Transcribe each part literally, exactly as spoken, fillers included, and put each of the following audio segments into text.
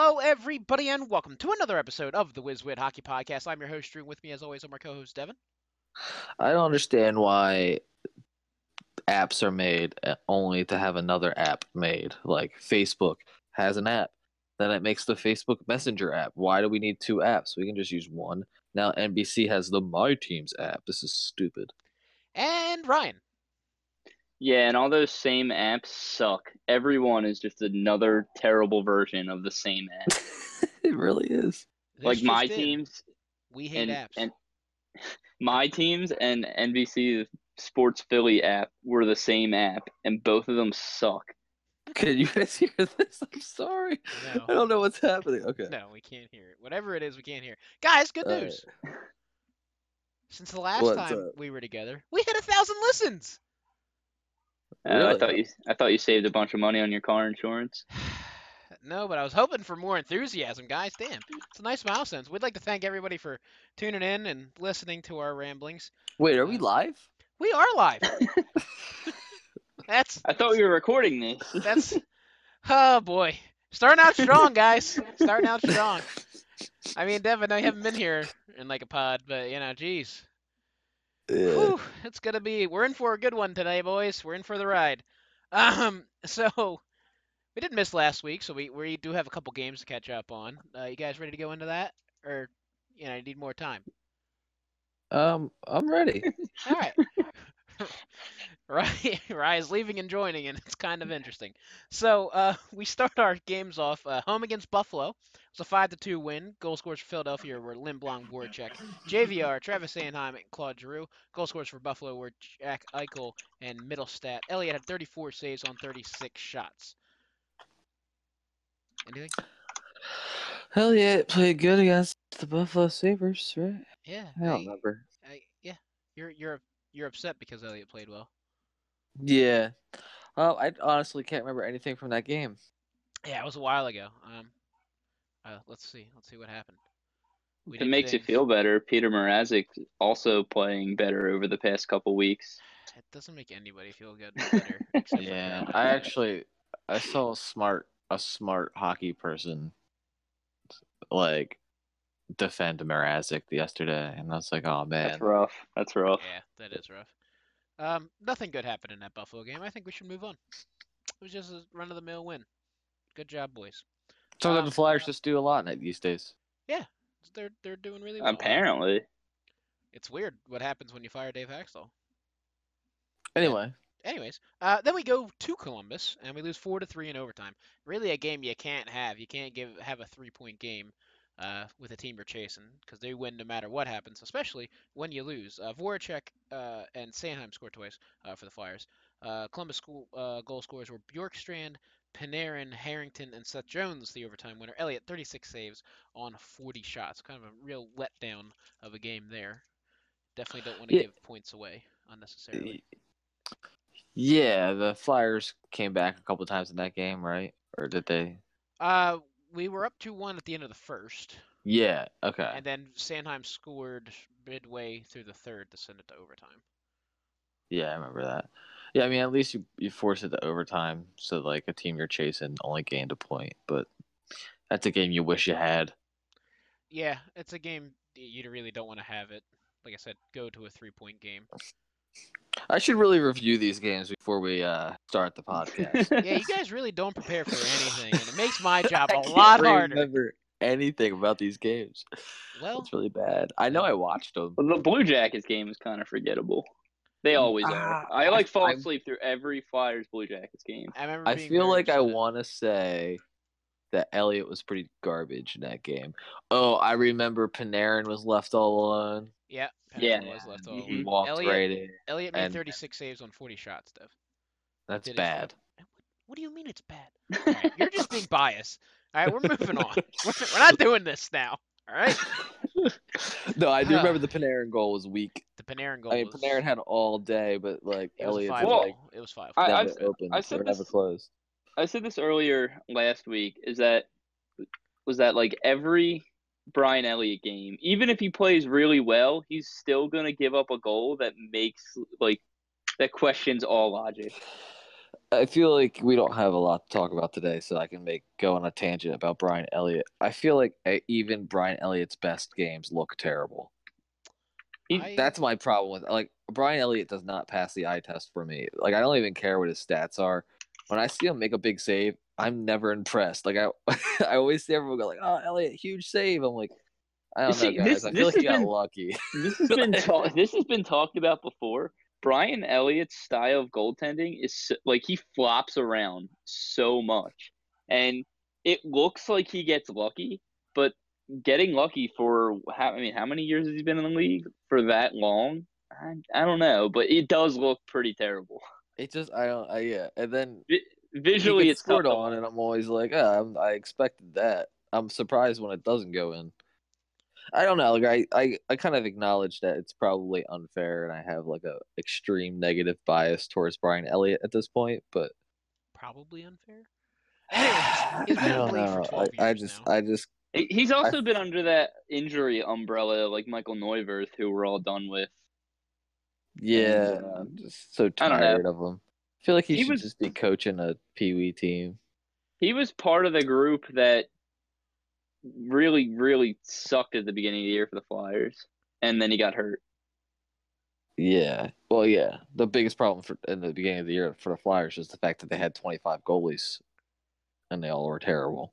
Hello, everybody, and welcome to another episode of the WizWid Hockey Podcast. I'm your host, Drew. With me, as always, I'm our co-host, Devin. I don't understand why apps are made uh, only to have another app made. Like Facebook has an app, then it makes the Facebook Messenger app. Why do we need two apps? We can just use one. Now N B C has the My Teams app. This is stupid. And Ryan. Yeah, and all those same apps suck. Everyone is just another terrible version of the same app. It really is. This like just my in, teams we hate and apps. and my teams and N B C Sports Philly app were the same app, and both of them suck. Can you guys hear this? I'm sorry. No. I don't know what's happening. Okay. No, we can't hear it. Whatever it is, we can't hear. Guys, good All news. Since the last What's time up? we were together, we hit a thousand listens. Uh, Really? I thought you I thought you saved a bunch of money on your car insurance. No, but I was hoping for more enthusiasm, guys. Damn, it's a nice milestone. We'd like to thank everybody for tuning in and listening to our ramblings. Wait, are we Uh, live? We are live. That's I thought we were recording this. that's oh boy, starting out strong, guys. Starting out strong. I mean, Devin, I haven't been here in like a pod, but you know, geez, Yeah. Whew, it's gonna be. We're in for a good one today, boys. We're in for the ride. Um, so we didn't miss last week, so we we do have a couple games to catch up on. Uh, you guys ready to go into that, or you know, you need more time? Um, I'm ready. All right. Right, Rye's leaving and joining, and it's kind of interesting. So uh, we start our games off uh, home against Buffalo. It's a five to two win. Goal scores for Philadelphia were Lindblom, Voracek, J V R, Travis Sanheim, and Claude Giroux. Goal scores for Buffalo were Jack Eichel and Middlestat. Elliott had thirty-four saves on thirty-six shots. Anything? Hell yeah, it played good against the Buffalo Sabres, right? Yeah. I don't remember. I, yeah. You're you're you're upset because Elliott played well. Yeah. Oh, I honestly can't remember anything from that game. Yeah, it was a while ago. Um, uh, let's see. Let's see what happened. We If it did makes you things- feel better, Peter Mrazek also playing better over the past couple weeks. It doesn't make anybody feel good better. except for Yeah, Graham. I actually I saw a smart a smart hockey person like defend Mrazek yesterday, and I was like, oh man. That's rough. That's rough. Yeah, that is rough. Um, nothing good happened in that Buffalo game. I think we should move on. It was just a run of the mill win. Good job, boys. Sometimes Um, the Flyers just do a lot in it these days. They're they're doing really well. Apparently. It's weird what happens when you fire Dave Haxtell. Anyway, Anyways, uh, then we go to Columbus and we lose four to three in overtime. Really, a game you can't have. You can't give have a three point game uh, with a team you're chasing because they win no matter what happens, especially when you lose. Uh, Voracek uh, and Sanheim scored twice uh, for the Flyers. Uh, Columbus school, uh, goal scorers were Bjorkstrand, Panarin, Harrington, and Seth Jones, the overtime winner. Elliott, thirty-six saves on forty shots. Kind of a real letdown of a game there. Definitely don't want to Yeah. give points away unnecessarily. yeah, the Flyers came back a couple times in that game, right? Or did they? Uh, we were up two one at the end of the first, Yeah. Okay. and then Sanheim scored midway through the third to send it to overtime. Yeah, I remember that. Yeah, I mean, at least you, you force it to overtime, so like a team you're chasing only gained a point. But that's a game you wish you had. Yeah, it's a game you really don't want to have it. Like I said, go to a three-point game. I should really review these games before we uh, start the podcast. Yeah, you guys really don't prepare for anything, and it makes my job I a can't lot harder. remember anything about these games. Well, It's really bad. I know I watched them. Well, the Blue Jackets game is kind of forgettable. They always Ah, are. I like fall I- asleep through every Flyers Blue Jackets game. I remember. I being feel very like I upset. want to say that Elliott was pretty garbage in that game. Oh, I remember Panarin was left all alone. Yeah, Yeah. Panarin was left all Mhm. He alone. walked Elliott, right in. Elliott made and- thirty-six saves on forty shots, Dev. That's Did his bad. job. What do you mean it's bad? All right, you're just being biased. All right, we're moving on. We're, we're not doing this now. All right. No, I do remember the Panarin goal was weak. The Panarin goal I mean, was. Panarin had all day, but like It was a Elliott five. Well, like It was five. I- never I've- opened I said or never this- closed. I said this earlier last week. Is that was that like every Brian Elliott game, even if he plays really well, he's still gonna give up a goal that makes like that questions all logic. I feel like we don't have a lot to talk about today, so I can make go on a tangent about Brian Elliott. I feel like uh, even Brian Elliott's best games look terrible. He, I That's my problem with like Brian Elliott does not pass the eye test for me. Like I don't even care what his stats are. When I see him make a big save, I'm never impressed. Like I, I always see everyone go like, "Oh, Elliott, huge save." I'm like, I don't see know, this. guys. I This feel like has he got been lucky. this has been ta- this has been talked about before. Brian Elliott's style of goaltending is so, like he flops around so much, and it looks like he gets lucky, but getting lucky for how I mean, how many years has he been in the league for that long? I, I don't know, but it does look pretty terrible. It just I don't I yeah, and then Vi- he Visually, gets it's tough scored to on, watch. and I'm always like, oh, I'm, I expected that. I'm surprised when it doesn't go in. I don't know. Like I, I, I kind of acknowledge that it's probably unfair, and I have like a extreme negative bias towards Brian Elliott at this point. But probably unfair. Anyways, he's I been in the don't league for know. twelve I, I years just, now. I just, He- He's I, also been under that injury umbrella, like Michael Neuwirth, who we're all done with. yeah, And, uh, I'm just so I don't know. tired of him. I feel like he, He should was just be coaching a Pee Wee team. he was part of the group that really, really sucked at the beginning of the year for the Flyers, and then he got hurt. Yeah. Well, yeah. The biggest problem for in the beginning of the year for the Flyers is the fact that they had twenty-five goalies, and they all were terrible.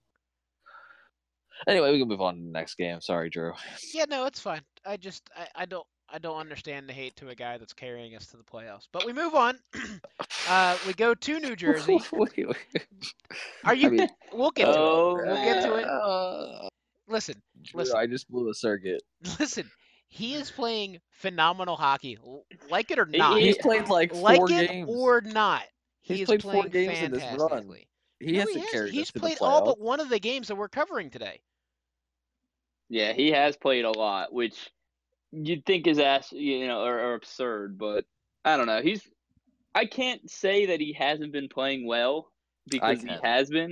Anyway, we can move on to the next game. Sorry, Drew. Yeah, no, it's fine. I just I, I don't I don't understand the hate to a guy that's carrying us to the playoffs. But we move on. uh, we go to New Jersey. Wait, wait. Are you? I mean, We'll get to it. Oh, We'll get to it. uh, Listen, Drew, listen, I just blew a circuit. listen. He is playing phenomenal hockey. L- Like it or He- not. he- He's played like four Like it games. or not. He's He is played four playing games in this run. fantastically. He No, he hasn't hasn't. carried He's us to the played all but playoffs. one of the games that we're covering today. yeah, he has played a lot, which you'd think is ass, you know, or, or absurd, but I don't know. He's I can't say that he hasn't been playing well because he can. has been,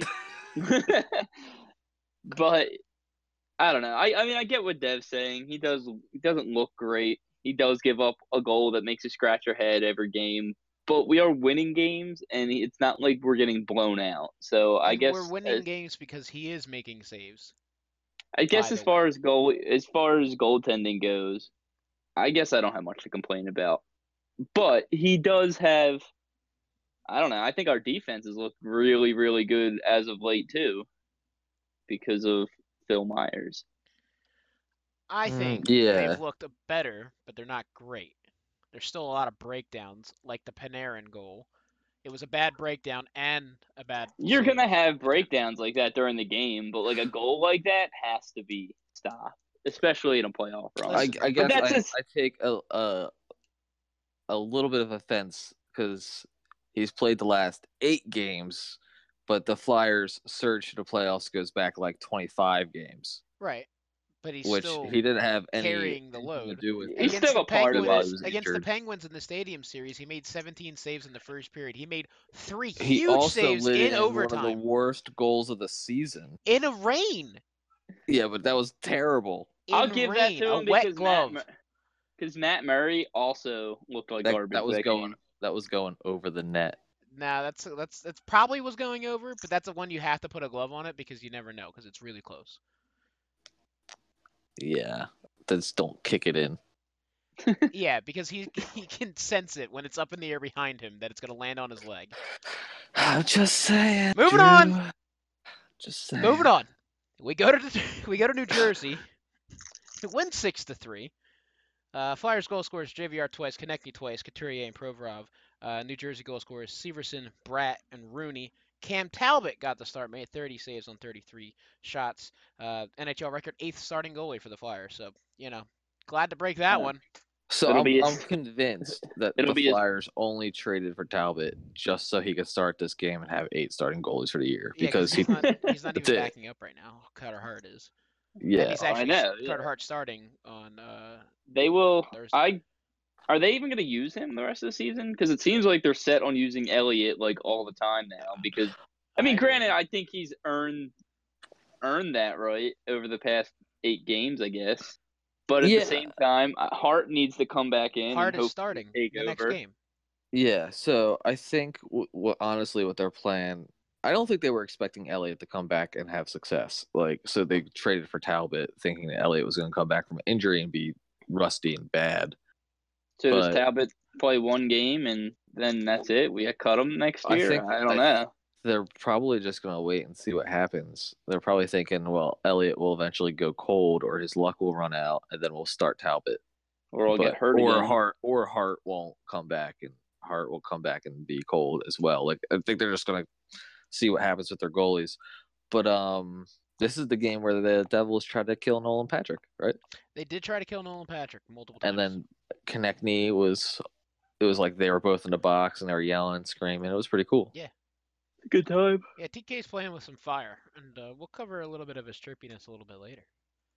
but I don't know. I, I mean, I get what Dev's saying. He does. He doesn't look great. He does give up a goal that makes you scratch your head every game. But we are winning games, and it's not like we're getting blown out. So I And guess we're winning as, games because he is making saves. I guess by as the far way. as goal as far as goaltending goes, I guess I don't have much to complain about. But he does have. I don't know. I think our defense has looked really, really good as of late too, because of Phil Myers. I Mm, think yeah. they've looked better, but they're not great. There's still a lot of breakdowns, like the Panarin goal. It was a bad breakdown and a bad. You're save gonna have attempt. breakdowns like that during the game, but like a goal like that has to be stopped, especially in a playoff run. I, Listen, I guess that's I, just- I take a, a a little bit of offense because he's played the last eight games, but the Flyers' surge to the playoffs goes back like twenty-five games, Right, but he's which still he didn't have any carrying the anything load. to do with. He's against still the a part of Penguins. it. He was Against the injured. Penguins in the Stadium Series, he made seventeen saves in the first period. He made three He huge also saves lit in in overtime. one of the worst goals of the season. In a rain. Yeah, but that was terrible. In I'll give rain, that to a him wet because glove. Matt, because Matt Murray also looked like That, garbage. that was that going. game. That was going over the net. Nah, that's that's that's probably was going over, but that's the one you have to put a glove on it because you never know because it's really close. Yeah, just don't kick it in. Yeah, because he he can sense it when it's up in the air behind him that it's gonna land on his leg. I'm just saying. Moving Drew. on. Just saying. Moving on. We go to we go to New Jersey. We win six to three. Uh, Flyers goal scorers J V R twice, Konechny twice, Couturier and Provorov. Uh, New Jersey goal scorers Severson, Bratt, and Rooney. Cam Talbot got the start, made thirty saves on thirty-three shots. Uh, N H L record eighth starting goalie for the Flyers. So you know, glad to break that Yeah. one. So It'll I'm, be a- I'm convinced that it'll the be a- Flyers only traded for Talbot just so he could start this game and have eight starting goalies for the year Yeah, because he he's not he's not That's even it. backing up right now. Carter Hart is. And yeah he's Oh, I actually know, yeah. Carter Hart starting on. Uh, They will. Thursday. I are they even going to use him the rest of the season? Because it seems like they're set on using Elliott like all the time now. Because I mean, I granted, would- I think he's earned earned that right over the past eight games, I guess. But at Yeah. the same time, uh, Hart needs to come back in. Hart and is hopefully starting take the over. next game. Yeah, so I think w- what honestly what their plan. I don't think they were expecting Elliott to come back and have success. Like, so they traded for Talbot, thinking that Elliott was going to come back from injury and be rusty and bad. So does But Talbot play one game and then that's it? We cut him next I year? think I don't I- know. they're probably just going to wait and see what happens. They're probably thinking, well, Elliott will eventually go cold, or his luck will run out, and then we'll start Talbot. Or I'll But get hurt or again. Hart or Hart won't come back, and Hart will come back and be cold as well. Like, I think they're just gonna see what happens with their goalies. But um, this is the game where the Devils tried to kill Nolan Patrick, right? They did try to kill Nolan Patrick multiple times. And then Konechny was, it was like they were both in the box and they were yelling and screaming. It was pretty cool. Yeah. Good time. Yeah, T K's playing with some fire, and uh, we'll cover a little bit of his chirpiness a little bit later.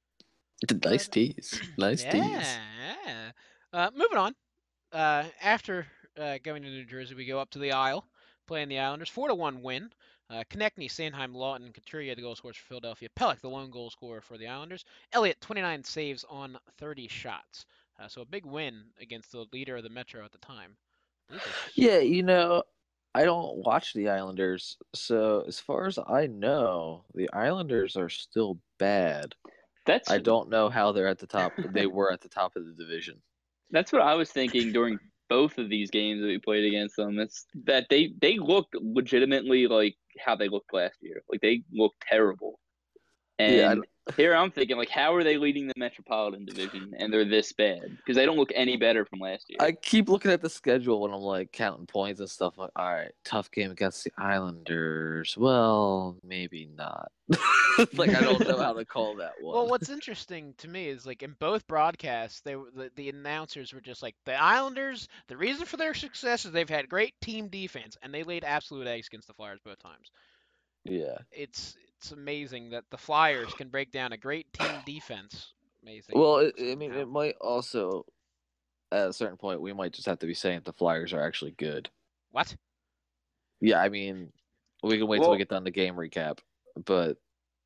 Nice tease. Nice yeah. tease. Yeah. Uh, moving on. Uh, after uh, going to New Jersey, we go up to the Isle, playing the Islanders. four to one win. Uh, Konechny, Sandheim, Lawton, Couturier, the goal scorers for Philadelphia. Pelech, the lone goal scorer for the Islanders. Elliott, twenty-nine saves on thirty shots. Uh, so a big win against the leader of the Metro at the time. Yeah, you know, I don't watch the Islanders, so as far as I know, the Islanders are still bad. That's I don't know how they're at the top. They were at the top of the division. That's what I was thinking during both of these games that we played against them. It's that they they looked legitimately like how they looked last year. Like they looked terrible. And Yeah, here I'm thinking, like, how are they leading the Metropolitan Division and they're this bad? Because they don't look any better from last year. I keep looking at the schedule when I'm like counting points and stuff. Like, all right, tough game against the Islanders. Well, maybe not. Like, I don't know how to call that one. Well, what's interesting to me is like in both broadcasts, they were, the, the announcers were just like the Islanders. The reason for their success is they've had great team defense, and they laid absolute eggs against the Flyers both times. Yeah, it's it's amazing that the Flyers can break down a great team defense. Amazing. Well, it, I mean, it might also, at a certain point, we might just have to be saying the Flyers are actually good. What? Yeah, I mean, we can wait well, till we get done the game recap, but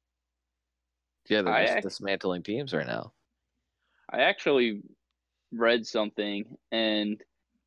yeah, they're I just act- dismantling teams right now. I actually read something, and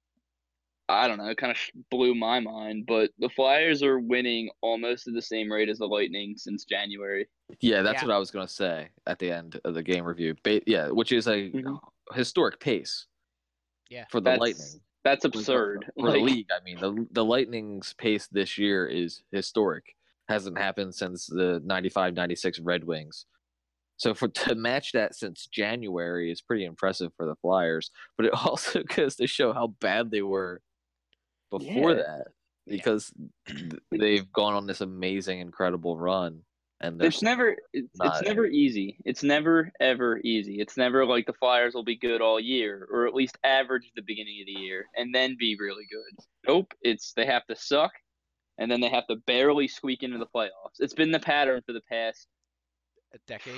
I don't know, it kind of blew my mind, but the Flyers are winning almost at the same rate as the Lightning since January. Yeah, that's Yeah. what I was going to say at the end of the game review. Ba- yeah, which is a Mhm. historic pace. Yeah. For the That's Lightning. that's absurd. For Like, the league, I mean, the the Lightning's pace this year is historic. Hasn't happened since the ninety-five ninety-six Red Wings. So for to match that since January is pretty impressive for the Flyers, but it also goes to show how bad they were before Yeah. that, because they've gone on this amazing, incredible run, and they're It's never it's, it's not- never easy. It's never ever easy. It's never like the Flyers will be good all year, or at least average at the beginning of the year, and then be really good. Nope. It's they have to suck, and then they have to barely squeak into the playoffs. It's been the pattern for the past A decade.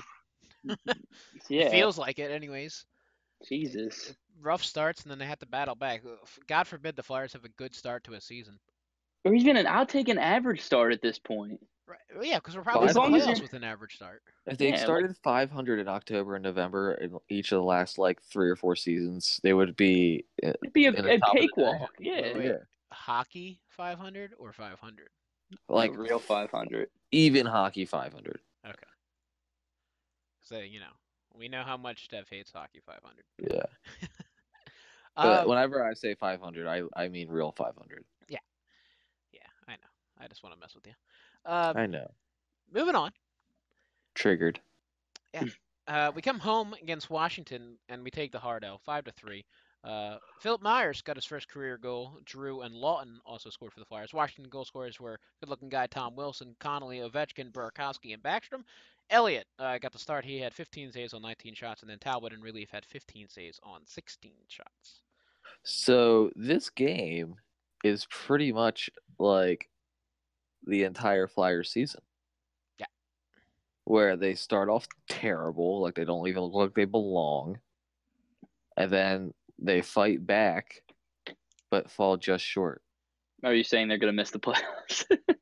yeah. It feels like it, anyways. Jesus. Rough starts, and then they have to battle back. God forbid the Flyers have a good start to a season. Or even an I'll take an average start at this point. Right. Well, yeah, because we're probably As in the long as playoffs you're- with an average start. If they Yeah, started five hundred in October and November in each of the last like three or four seasons, they would be uh, It'd be a, in the a top of the cakewalk. division. Yeah. Wait, Yeah. Hockey five hundred or five hundred? Like a real five hundred. even hockey five hundred. Okay. So, you know, we know how much Steph hates hockey five hundred. Yeah. But Um, whenever I say five hundred, I I mean real five hundred. yeah, I know. I just want to mess with you. Uh, I know. moving on. Triggered. Uh, we come home against Washington and we take the hard L, five to three. Uh, Philip Myers got his first career goal. Drew and Lawton also scored for the Flyers. Washington goal scorers were good-looking guy Tom Wilson, Connolly, Ovechkin, Burakovsky, and Backstrom. Elliott uh, got the start. He had fifteen saves on nineteen shots, and then Talbot in relief had fifteen saves on sixteen shots. So this game is pretty much like the entire Flyers season. Yeah. Where they start off terrible, like they don't even look like they belong. And then they fight back, but fall just short. Are you saying they're gonna miss the playoffs?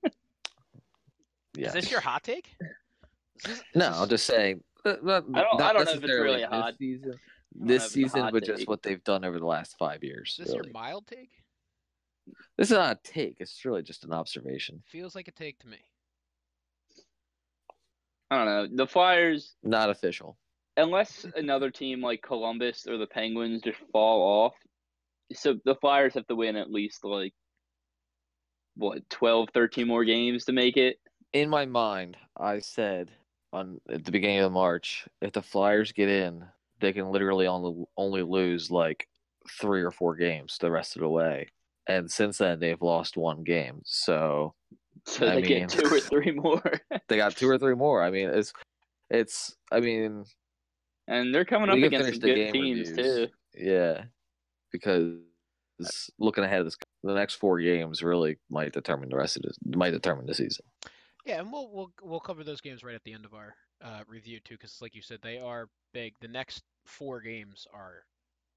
Yeah. Is this your hot take? Is this- is No, this- I'm just saying. uh, Not, I don't- not I don't know if it's necessarily really this hot. season. know if This it's a season, hot but just take. what they've done over the last five years. Is this your really. mild take? This is not a take. It's really just an observation. Feels like a take to me. I don't know. The Flyers, Not official. unless another team like Columbus or the Penguins just fall off, so the Flyers have to win at least like what twelve, thirteen more games to make it. In my mind, I said on at the beginning of March, if the Flyers get in, they can literally only only lose like three or four games the rest of the way. And since then, they've lost one game. So So I they mean- get two or three more. they got two or three more. I mean, it's it's. I mean, And they're coming we up can against finish some the good game teams reviews. too. Yeah, because looking ahead of this, the next four games really might determine the rest of this. Might determine the season. Yeah, and we'll we'll we'll cover those games right at the end of our uh, review too, because like you said, they are big. The next four games are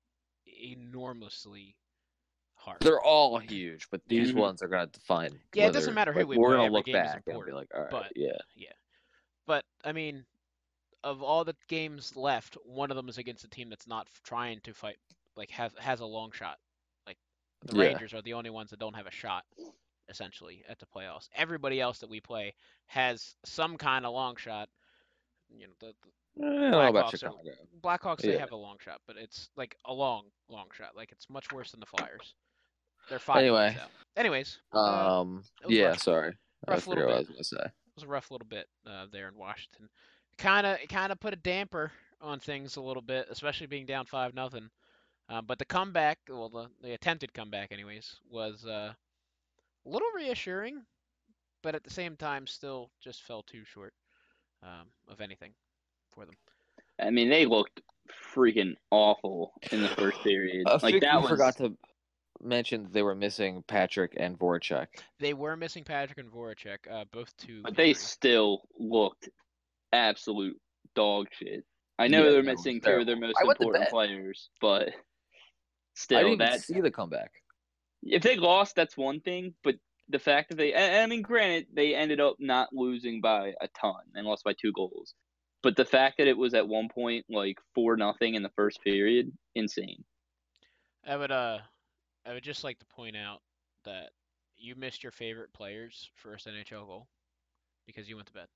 enormously hard. They're all huge, but these Mhm. ones are going to define. Yeah, it whether- doesn't matter who like, we We're play, gonna every look game is back and be important, like, all right, but- yeah. Yeah, but I mean, of all the games left, one of them is against a team that's not f- trying to fight, like has has a long shot. Like the Yeah. Rangers are the only ones that don't have a shot, essentially, at the playoffs. Everybody else that we play has some kind of long shot. You know, the, the I don't know about Blackhawks are- Chicago. Blackhawks they Yeah. have a long shot, but it's like a long, long shot. Like it's much worse than the Flyers. They're five Anyway. points out. Anyways, uh, Um. it was Yeah. rough. Sorry. I Rough little forgot what I bit. was going to say. it was a rough little bit uh, there in Washington. Kind of, kind of put a damper on things a little bit, especially being down five nothing. Um, but the comeback, well, the, the attempted comeback, anyways, was uh, a little reassuring, but at the same time, still just fell too short um, of anything for them. I mean, they looked freaking awful in the first period. I like think that we was forgot to mention that they were missing Patrick and Voracek. They were missing Patrick and Voracek, uh, both to but they injury. still looked absolute dog shit. I know Yeah, they're no, it was missing two of their terrible. most I went to important bed. players, but I still, didn't even that see the comeback. if they lost, that's one thing. But the fact that they, I I mean, granted, they ended up not losing by a ton and lost by two goals. But the fact that it was at one point like four nothing in the first period, insane. I would uh I would just like to point out that you missed your favorite player's first N H L goal because you went to bed.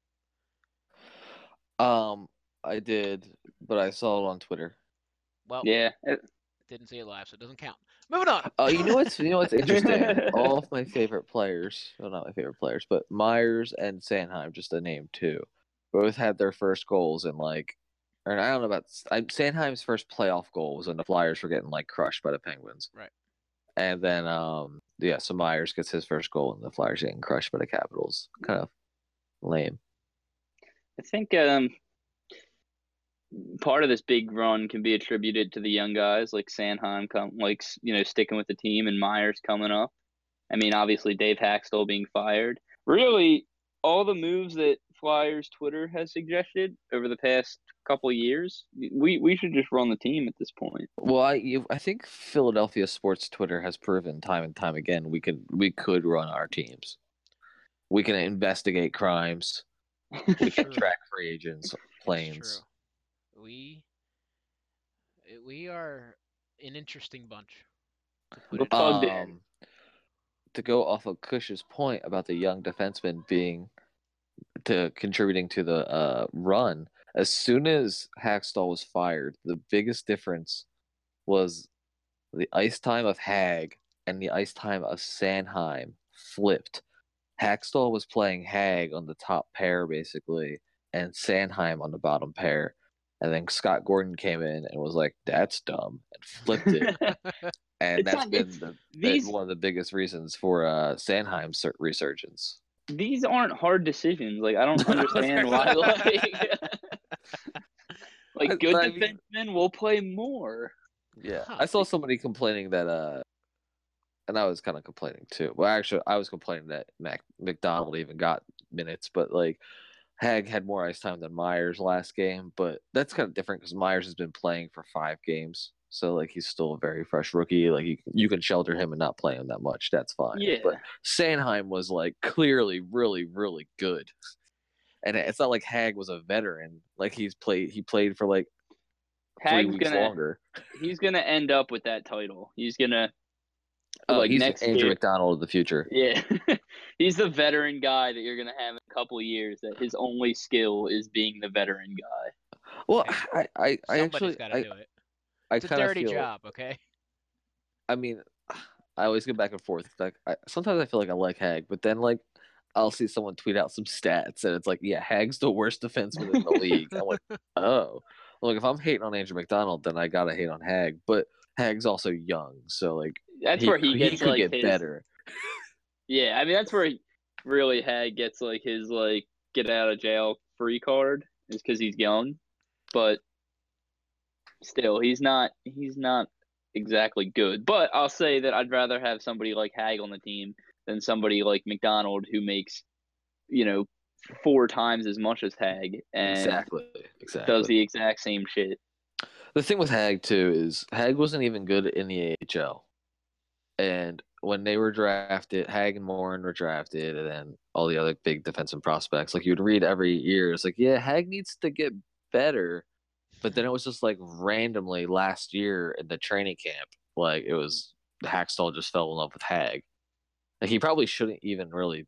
Um, I did, but I saw it on Twitter. Well, Yeah, it- didn't see it live, so it doesn't count. Moving on. Oh, you know what's you know what's interesting? All of my favorite players, well, not my favorite players, but Myers and Sanheim, just to name two, both had their first goals in like, or I don't know about I, Sanheim's first playoff goal was when the Flyers were getting like crushed by the Penguins. Right. And then, um, yeah, so Myers gets his first goal, and the Flyers getting crushed by the Capitals. Kind of lame. I think um, part of this big run can be attributed to the young guys like Sanheim, come like you know sticking with the team, and Myers coming up. I mean, obviously Dave Haxtell being fired. Really, all the moves that Flyers Twitter has suggested over the past couple of years, we we should just run the team at this point. Well, I you, I think Philadelphia sports Twitter has proven time and time again we could we could run our teams. We can investigate crimes. We can True. track free agents, It's planes. true. We we are an interesting bunch. To put We're it plugged in. Um, to go off of Cush's point about the young defenseman being to contributing to the uh, run, as soon as Hackstall was fired, the biggest difference was the ice time of Hag and the ice time of Sanheim flipped. Hackstall was playing Hag on the top pair basically, and Sanheim on the bottom pair. And then Scott Gordon came in and was like, "That's dumb," and flipped it. And It's that's not- been it's- the, these- one of the biggest reasons for uh, Sanheim's sur- resurgence. These aren't hard decisions. Like I don't understand why. Like, like I- good I mean- defensemen will play more. Yeah, Huh. I saw somebody complaining that, uh, and I was kind of complaining too. Well, actually, I was complaining that Mac McDonald even got minutes, but like Hag had more ice time than Myers last game. But that's kind of different because Myers has been playing for five games, so like he's still a very fresh rookie. Like you, you can shelter him and not play him that much. That's fine. Yeah. But Sanheim was like clearly really really good, and it's not like Hag was a veteran. Like he's played, he played for like three Hag's weeks gonna longer. he's gonna end up with that title. He's gonna Uh, Like, he's next Andrew year, McDonald of the future. yeah, he's the veteran guy that you're gonna have in a couple of years. That his only skill is being the veteran guy. Well, Hey, I, I, I Somebody's actually, got to I, do it. I It's a kind of dirty feel. job, okay? I mean, I always go back and forth. Like, I, sometimes I feel like I like Hag, but then like, I'll see someone tweet out some stats, and it's like, yeah, Hag's the worst defenseman in the league. I'm like, oh, look, if I'm hating on Andrew McDonald, then I gotta hate on Hag. But Hag's also young, so like, That's he where he he gets could like get his. better. Yeah, I mean that's where he really Hag gets like his like get out of jail free card is because he's young, but still he's not he's not exactly good. But I'll say that I'd rather have somebody like Hag on the team than somebody like McDonald who makes, you know, four times as much as Hag and Exactly, does exactly. the exact same shit. The thing with Hag too is Hag wasn't even good in the A H L, and when they were drafted, Hag and Morin were drafted, and then all the other big defensive prospects. Like, you'd read every year, it's like, yeah, Hag needs to get better. But then it was just like randomly last year in the training camp, like it was Hackstall just fell in love with Hag. Like, he probably shouldn't even really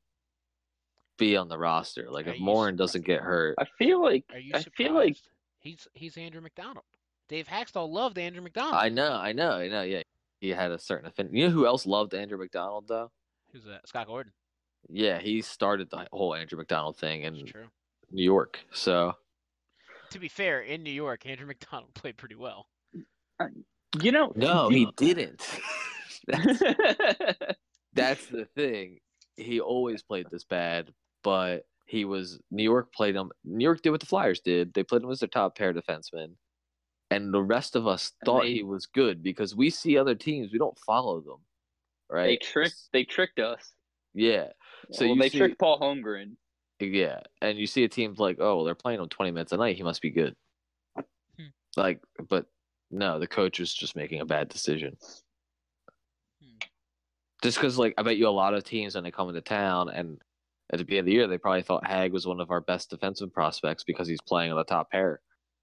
be on the roster. Like, Are if you Morin doesn't get hurt, I feel like Are you I surprised? feel like He's he's Andrew McDonald. Dave Haxtell loved Andrew I McDonald. know, I know, I know. Yeah, he had a certain affinity. You know who else loved Andrew McDonald though? Who's that? Scott Gordon. Yeah, he started the whole Andrew McDonald thing That's in true. New York. So To be fair, in New York, Andrew McDonald played pretty well. you know no, do- he didn't. that's, that's the thing. He always played this bad, but he was New York played him. New York did what the Flyers did. They played him as their top pair defenseman, and the rest of us And thought they- he was good because we see other teams. We don't follow them, right? they tricked they tricked us. Yeah. So well, you they see, tricked Paul Holmgren. yeah, and you see a team like, oh, they're playing him twenty minutes a night. He must be good. Hmm. Like, but no, the coach was just making a bad decision. Hmm. Just because, like, I bet you a lot of teams when they come into town and at the beginning of the year, they probably thought Hag was one of our best defensive prospects because he's playing on the top pair.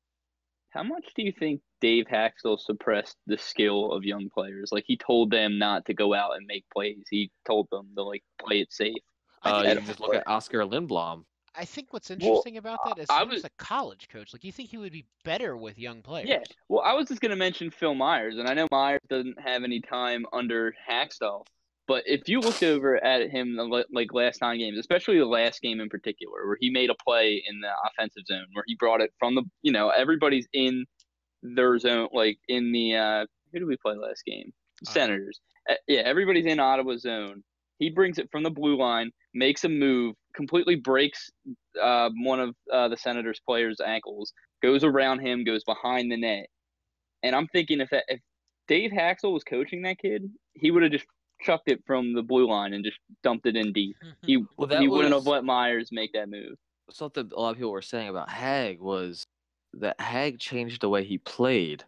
How much do you think Dave Haxtell suppressed the skill of young players? Like he told them not to go out and make plays. He told them to like play it safe. I Uh, think, you just look at Oscar Lindblom. I think what's Well, interesting about that is I he was was- a college coach. Like, you think he would be better with young players? Yeah. Well, I was just gonna mention Phil Myers, and I know Myers doesn't have any time under Haxtell, but if you looked over at him the la- like last nine games, especially the last game in particular, where he made a play in the offensive zone, where he brought it from the you know everybody's in their zone, like in the uh, who did we play last game? Ottawa. Senators. Uh, yeah, everybody's in Ottawa zone. He brings it from the blue line, makes a move, completely breaks uh, one of uh, the Senators' players' ankles, goes around him, goes behind the net. And I'm thinking if that, if Dave Haxel was coaching that kid, he would have just chucked it from the blue line and just dumped it in deep. He Well, that he wouldn't was- have let Myers make that move. Something a lot of people were saying about Hag was that Hag changed the way he played.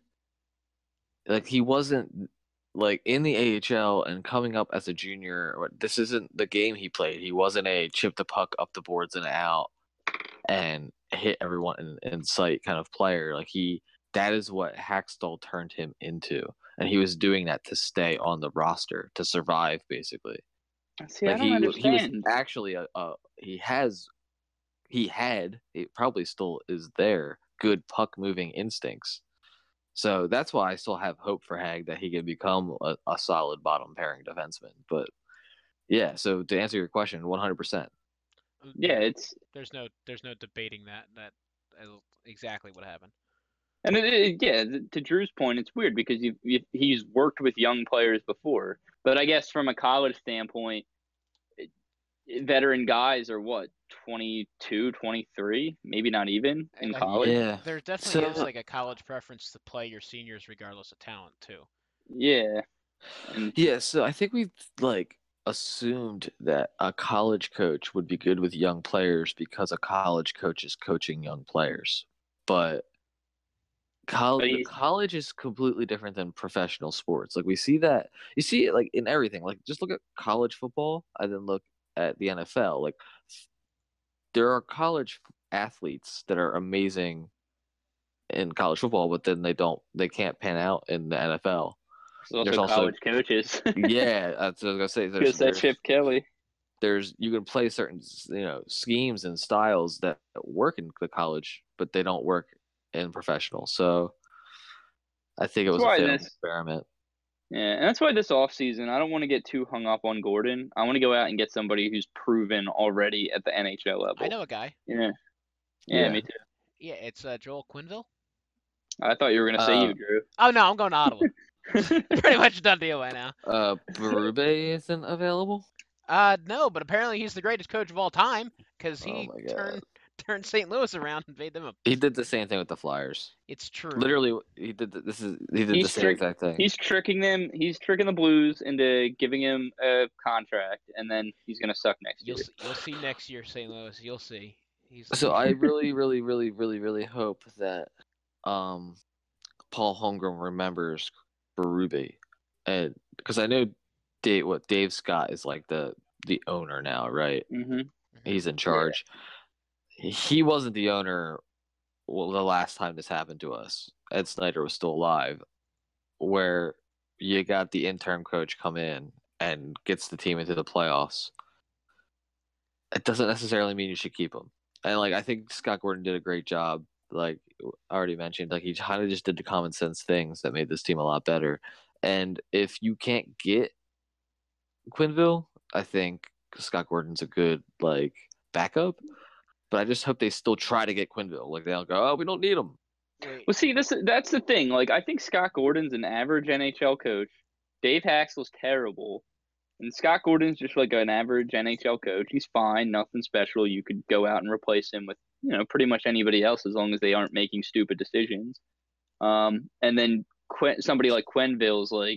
Like, he wasn't like in the A H L and coming up as a junior. or- This isn't the game he played. He wasn't a chip the puck up the boards and out and hit everyone in, in sight kind of player. Like, he that is what Hackstall turned him into, and he was doing that to stay on the roster to survive, basically. See, I Like, don't he understand. he was actually a, a he has he had it probably still is there good puck moving instincts. So that's why I still have hope for Hag that he can become a, a solid bottom pairing defenseman. But yeah, so to answer your question, one hundred percent. Yeah, it's There's no there's no debating that. That is exactly what happened. and it, it, yeah. th- To Drew's point, it's weird because you, you he's worked with young players before, but I guess from a college standpoint, it, veteran guys are what twenty-two, twenty-three, maybe not even in I- I- college. Yeah. There definitely is So- like a college preference to play your seniors regardless of talent too. Yeah, and Yeah, so I think we like assumed that a college coach would be good with young players because a college coach is coaching young players. But But college he's- college is completely different than professional sports. Like, we see that you see it like in everything. Like, just look at college football and then look at the N F L. Like, there are college athletes that are amazing in college football, but then they don't they can't pan out in the N F L. There's There's also also college coaches. yeah, that's what I was gonna say. There's, Because that there's Chip Kelly. there's you can play certain you know schemes and styles that work in the college, but they don't work in professional. So I think it That's was a why failed this. experiment. Yeah, and that's why this offseason, I don't want to get too hung up on Gordon. I want to go out and get somebody who's proven already at the N H L level. I know a guy. Yeah. Yeah, Yeah. me too. Yeah, it's uh, Joel Quinville. I thought you were going to say Uh, you, Drew. Oh no, I'm going to Ottawa. Pretty much a done deal by now. Uh, Berube isn't available. Uh, no, but apparently he's the greatest coach of all time because Oh he my God. turned turned Saint Louis around and made them a. He did the same thing with the Flyers. It's true. Literally, he did. The, this is he did He's the same trick- exact thing. He's tricking them. He's tricking the Blues into giving him a contract, and then he's going to suck next You'll year. see, you'll see next year, Saint Louis. You'll see. He's So I really, really, really, really, really hope that um, Paul Holmgren remembers Berube, and because I know Dave, what Dave Scott is like the the owner now, right? Mm-hmm. He's in charge. He wasn't the owner. Well, the last time this happened to us, Ed Snyder was still alive, where you got the interim coach come in and gets the team into the playoffs. It doesn't necessarily mean you should keep him. And like I think Scott Gordon did a great job. Like I already mentioned, like he kind of just did the common sense things that made this team a lot better. And if you can't get Quinville, I think Scott Gordon's a good like backup. But I just hope they still try to get Quinville. Like they don't go, oh, we don't need him. Wait, Well, see, this that's the thing. Like, I think Scott Gordon's an average N H L coach. Dave Haxel's terrible, and Scott Gordon's just like an average N H L coach. He's fine, nothing special. You could go out and replace him with, you know, pretty much anybody else as long as they aren't making stupid decisions. Um, and then Qu- somebody like Quenneville's like,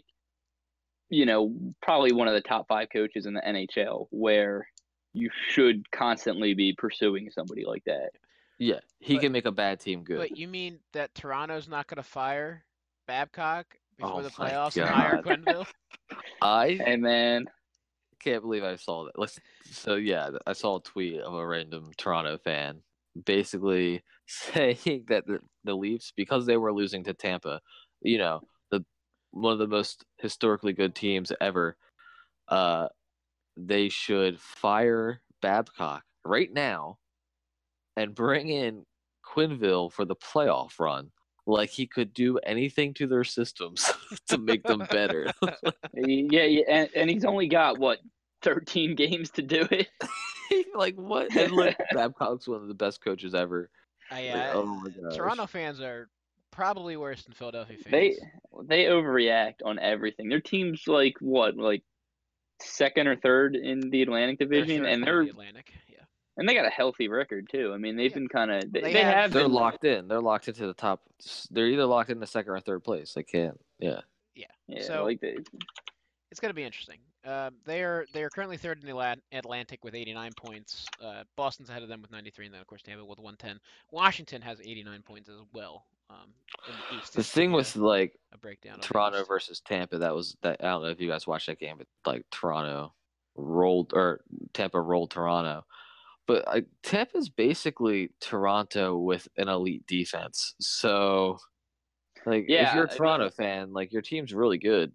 you know, probably one of the top five coaches in the N H L, where you should constantly be pursuing somebody like that. Yeah, he But- can make a bad team good. but you mean that Toronto's not going to fire Babcock before Oh the my playoffs and hire God. Quenneville? I Hey, man. can't believe I saw that. Let's, so yeah, I saw a tweet of a random Toronto fan basically saying that the, the Leafs, because they were losing to Tampa, you know, the one of the most historically good teams ever, uh, they should fire Babcock right now and bring in Quenneville for the playoff run. Like he could do anything to their systems to make them better. Yeah, yeah, and, and he's only got what thirteen games to do it. Like what? And look, Babcock's one of the best coaches ever. I, Like, uh, oh my gosh. Toronto fans are probably worse than Philadelphia fans. They they overreact on everything. Their team's like what, like second or third in the Atlantic They're Division, third and in they're the Atlantic. Yeah. and they got a healthy record too. I mean, they've Yeah. been kind of they, They they have- have They're been, locked in. They're locked into the top. They're either locked in the second or third place. They can't. Yeah. Yeah, So- like they, It's going to be interesting. Um, they are they are currently third in the Atla- Atlantic with eighty-nine points. Uh, Boston's ahead of them with ninety-three, and then of course Tampa with one ten. Washington has eighty-nine points as well. Um, in the East. The Just to thing give you with like a, a breakdown. of the Toronto East. versus Tampa, that was that. I don't know if you guys watched that game, but like Toronto rolled or Tampa rolled Toronto. But like, Tampa's basically Toronto with an elite defense. So, like, Yeah, if you're a I mean- Toronto fan, like your team's really good.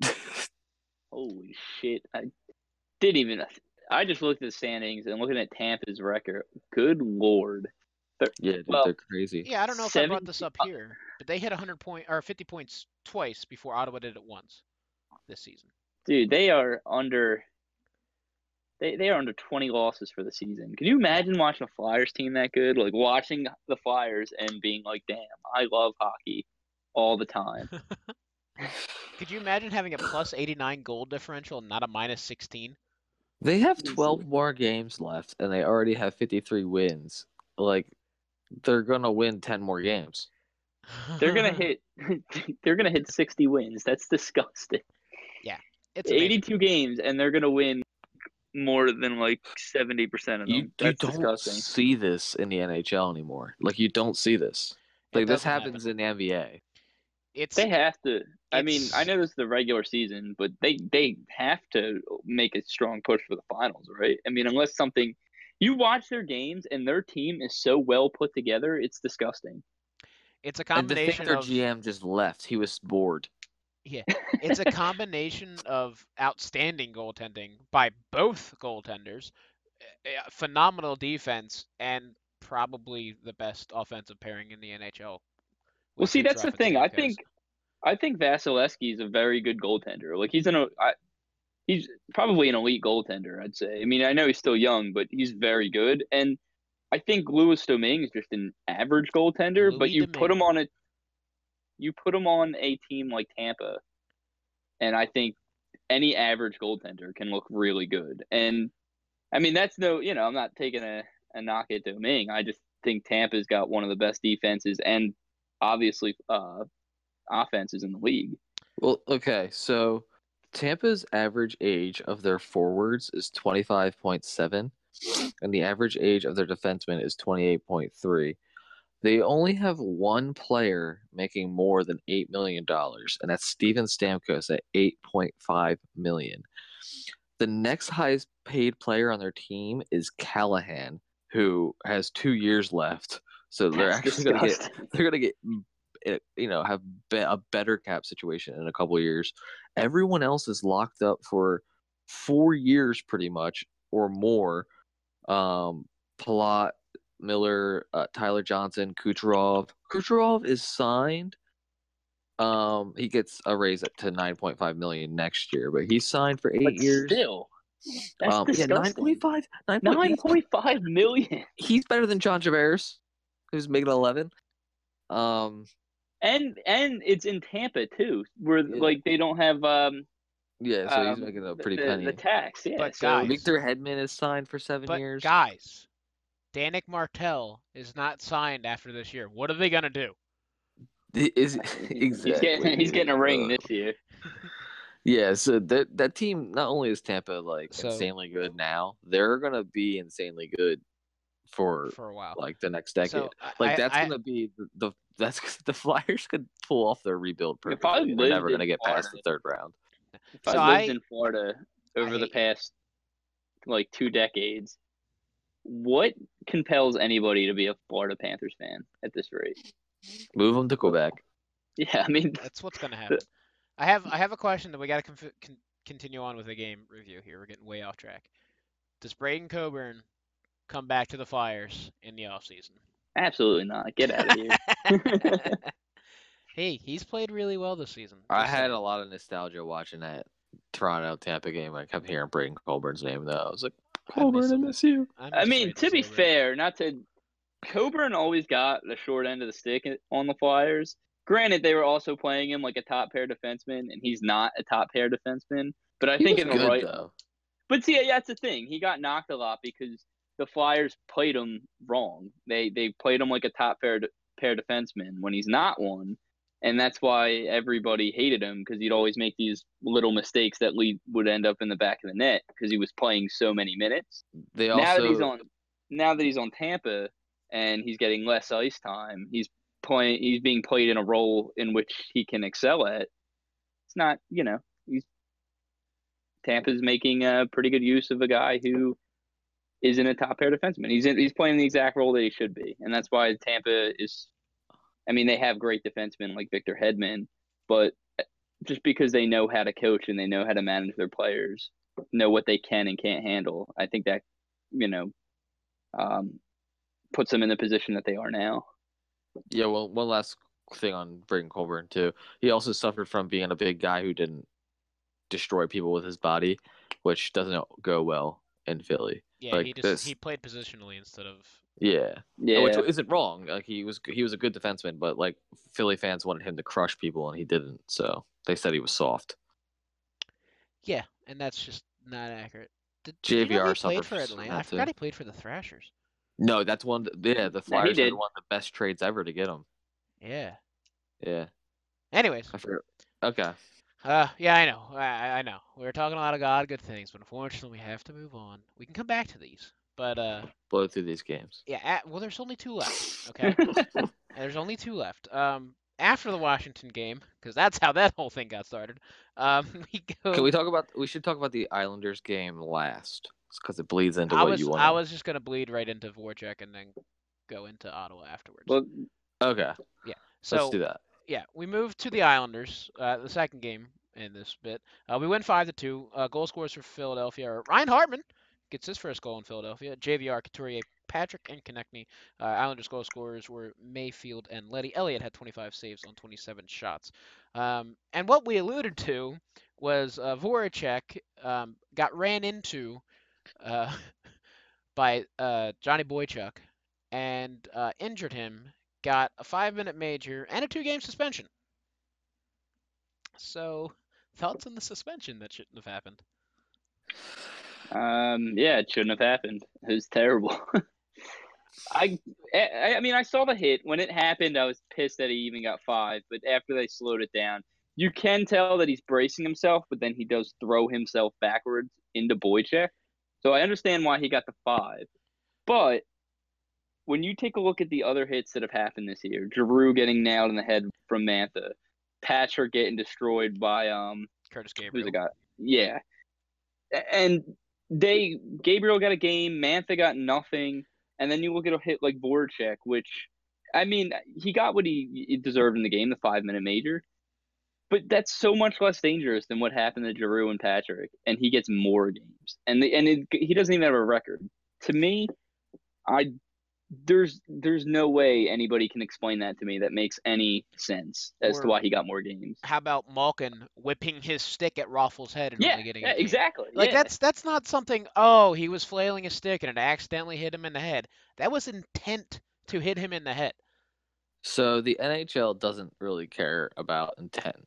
holy shit! I didn't even. I just looked at the standings and looking at Tampa's record. Good lord! yeah, dude, Well, they're crazy. Yeah, I don't know if I brought seventeen this up here, but they hit one hundred point or fifty points twice before Ottawa did it once this season. Dude, they are under. They they are under twenty losses for the season. Can you imagine watching a Flyers team that good? Like watching the Flyers and being like, "Damn, I love hockey," all the time. Could you imagine having a plus eighty-nine goal differential and not a minus sixteen? They have Easily. twelve more games left, and they already have fifty-three wins. Like, they're gonna win ten more games. They're gonna hit. They're gonna hit sixty wins. That's disgusting. It's amazing. eighty-two games, and they're gonna win more than like seventy percent of them. You, you That's don't disgusting. see this in the N H L anymore. Like, you don't see this. It Like, this doesn't happen. happens in the N B A. It's They have to. I mean, It's- I know this is the regular season, but they they have to make a strong push for the finals, right? I mean, unless something. You watch their games, and their team is so well put together, it's disgusting. it's a And to think combination their of G M just left. He was bored. Yeah, it's a combination of outstanding goaltending by both goaltenders, eh, eh, phenomenal defense, and probably the best offensive pairing in the N H L Well, with see, that's the Kucherov and thing. I Stamkos. think I think Vasilevsky is a very good goaltender. Like he's an I, he's probably an elite goaltender, I'd say. I mean, I know he's still young, but he's very good. And I think Louis Domingue is just an average goaltender. But Louis you put Domingue. him on a you put him on a team like Tampa, and I think any average goaltender can look really good. And I mean, that's no, you know, I'm not taking a, a knock at Domingue. I just think Tampa's got one of the best defenses and obviously uh, offenses in the league. Well, okay, so Tampa's average age of their forwards is twenty-five point seven, and the average age of their defensemen is twenty-eight point three. They only have one player making more than eight million dollars, and that's Steven Stamkos at eight point five million dollars. The next highest paid player on their team is Callahan, who has two years left. So they're That's actually going to get disgusting. they're going to get you know have be- a better cap situation in a couple of years. Everyone else is locked up for four years pretty much or more. Um, Palat, Miller, uh, Tyler Johnson, Kucherov. Kucherov is signed. Um, he gets a raise up to nine point five million next year, but he's signed for eight But years. still, that's um, yeah, nine disgusting. point five. Nine Nine point five million. He's better than John Tavares, who's making eleven. Um, And and it's in Tampa too, where Yeah. like they don't have um yeah, so he's um, making a the- pretty the, penny. the tax. Yeah, But so guys- Victor Hedman is signed for seven But years. guys, Danik Martel is not signed after this year. What are they gonna do? Is he's exactly getting he's getting a ring Uh, this year. Yeah, so that that team, not only is Tampa like So- insanely good now, they're gonna be insanely good for For a while. like the next decade. So I- like I- that's I- gonna be the, the that's the Flyers could pull off their rebuild If I perfectly. They're lived never gonna in get past the Florida- third round. If I So lived I- in Florida over the hate you. past like two decades, what compels anybody to be a Florida Panthers fan at this rate? Move them to Quebec. Yeah, I mean, That's what's gonna happen. I have I have a question that we got to conf- con- continue on with the game review here. We're getting way off track. Does Braden Coburn come back to the Flyers in the offseason? absolutely not. Get out of here. Hey, he's played really well this season. I Just had saying. a lot of nostalgia watching that Toronto Tampa game. I kept hearing Braden Colburn's name though. I was like, I miss Colburn, I him. miss you. I, I miss mean, Braden to be Coburn. fair, not to Coburn always got the short end of the stick on the Flyers. Granted, they were also playing him like a top pair defenseman, and he's not a top pair defenseman. But I He think was in the good right. though. But see, yeah, that's the thing. He got knocked a lot because the Flyers played him wrong. They they played him like a top pair pair defenseman when he's not one, and that's why everybody hated him because he'd always make these little mistakes that lead would end up in the back of the net because he was playing so many minutes. They also Now that he's on, now that he's on Tampa and he's getting less ice time, he's playing. He's being played in a role in which he can excel at. It's not, you know, he's Tampa's making a pretty good use of a guy who isn't a top pair defenseman. He's in, he's playing the exact role that he should be, and that's why Tampa is. I mean, they have great defensemen like Victor Hedman, but just because they know how to coach and they know how to manage their players, know what they can and can't handle, I think that, you know, um, puts them in the position that they are now. Yeah, well, one last thing on Braden Colburn too. He also suffered from being a big guy who didn't destroy people with his body, which doesn't go well in Philly. Yeah, like he just this- he played positionally instead of. Yeah, Yeah, which isn't wrong. Like he was he was a good defenseman, but like Philly fans wanted him to crush people, and he didn't. So they said he was soft. Yeah, and that's just not accurate. Did, did you know J V R he played for suffers from Atlanta? I that, too. forgot he played for the Thrashers. No, that's one. Yeah, the Flyers did. had one of the best trades ever to get him. Yeah. Yeah, Anyways, I forgot. Okay. uh, yeah, I know, I, I know. We were talking a lot of God good things, but unfortunately, we have to move on. We can come back to these, but uh, Blow through these games. yeah. At, well, there's only two left. Okay, there's only two left. Um, after the Washington game, because that's how that whole thing got started. Um, we go. Can we talk about? We should talk about the Islanders game last, because it bleeds into I what was you want. I was just gonna bleed right into Voracek and then go into Ottawa afterwards. well, Okay. so let's do that. yeah, we moved to the Islanders, uh, the second game in this bit. Uh, we win five to two. Uh, goal scores for Philadelphia are Ryan Hartman gets his first goal in Philadelphia. J V R, Couturier, Patrick, and Konechny. Uh, Islanders goal scorers were Mayfield and Letty. Elliott had twenty-five saves on twenty-seven shots. Um, and what we alluded to was uh, Voracek um, got ran into uh, by uh, Johnny Boychuk and uh, injured him, got a five-minute major and a two-game suspension. So, thoughts on the suspension that shouldn't have happened? Um, yeah, it shouldn't have happened. It was terrible. I, I, I mean, I saw the hit when it happened. I was pissed that he even got five, but after they slowed it down, you can tell that he's bracing himself, but then he does throw himself backwards into Boychuk. So I understand why he got the five, but when you take a look at the other hits that have happened this year, Giroux getting nailed in the head from Mantha, Patrick getting destroyed by um Curtis who's Gabriel. the guy? Yeah, and they Gabriel got a game, Mantha got nothing, and then you look at a hit like Voracek, which I mean he got what he, he deserved in the game, the five minute major, but that's so much less dangerous than what happened to Giroux and Patrick, and he gets more games, and the, and it, he doesn't even have a record. To me, I there's there's no way anybody can explain that to me that makes any sense as Or to why he got more games. How about Malkin whipping his stick at Raffles' head and Yeah, only getting yeah, a game? exactly. Like yeah. that's that's not something. Oh, he was flailing his stick and it accidentally hit him in the head. That was intent to hit him in the head. So the N H L doesn't really care about intent.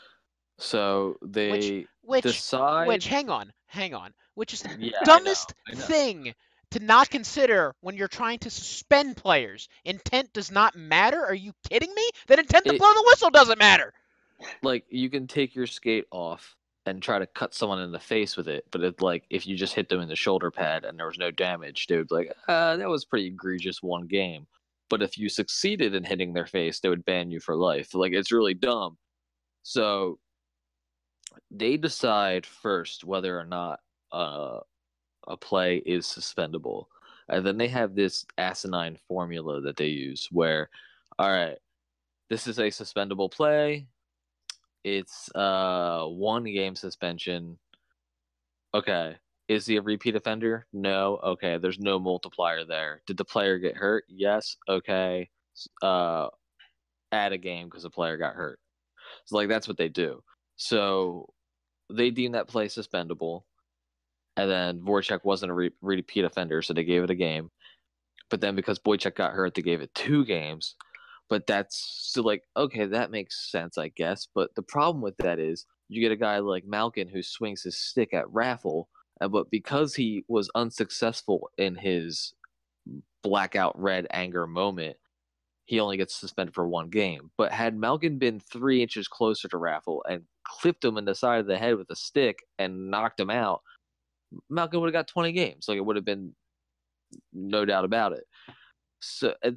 So they Which which decide. which hang on, hang on. Which is the Yeah, I dumbest know, I know. thing to not consider when you're trying to suspend players. Intent does not matter. Are you kidding me? Then intent to It- blow the whistle doesn't matter. Like you can take your skate off and try to cut someone in the face with it, but it, like if you just hit them in the shoulder pad and there was no damage, they would be like, uh, that was pretty egregious one game. But if you succeeded in hitting their face, they would ban you for life. Like it's really dumb. So they decide first whether or not uh, a play is suspendable. And then they have this asinine formula that they use where, all right, this is a suspendable play. It's uh one game suspension. Okay. Is he a repeat offender? No. Okay. There's no multiplier there. Did the player get hurt? Yes. Okay. Uh, add a game because the player got hurt. So like that's what they do. So they deem that play suspendable, and then Voracek wasn't a re- repeat offender, so they gave it a game. But then because Boychuk got hurt, they gave it two games. But that's so like okay, that makes sense, I guess. But the problem with that is you get a guy like Malkin who swings his stick at Raffle, uh, but because he was unsuccessful in his blackout red anger moment, he only gets suspended for one game. But had Malkin been three inches closer to Raffle and clipped him in the side of the head with a stick and knocked him out, Malkin would have got twenty games. Like it would have been no doubt about it. So, and,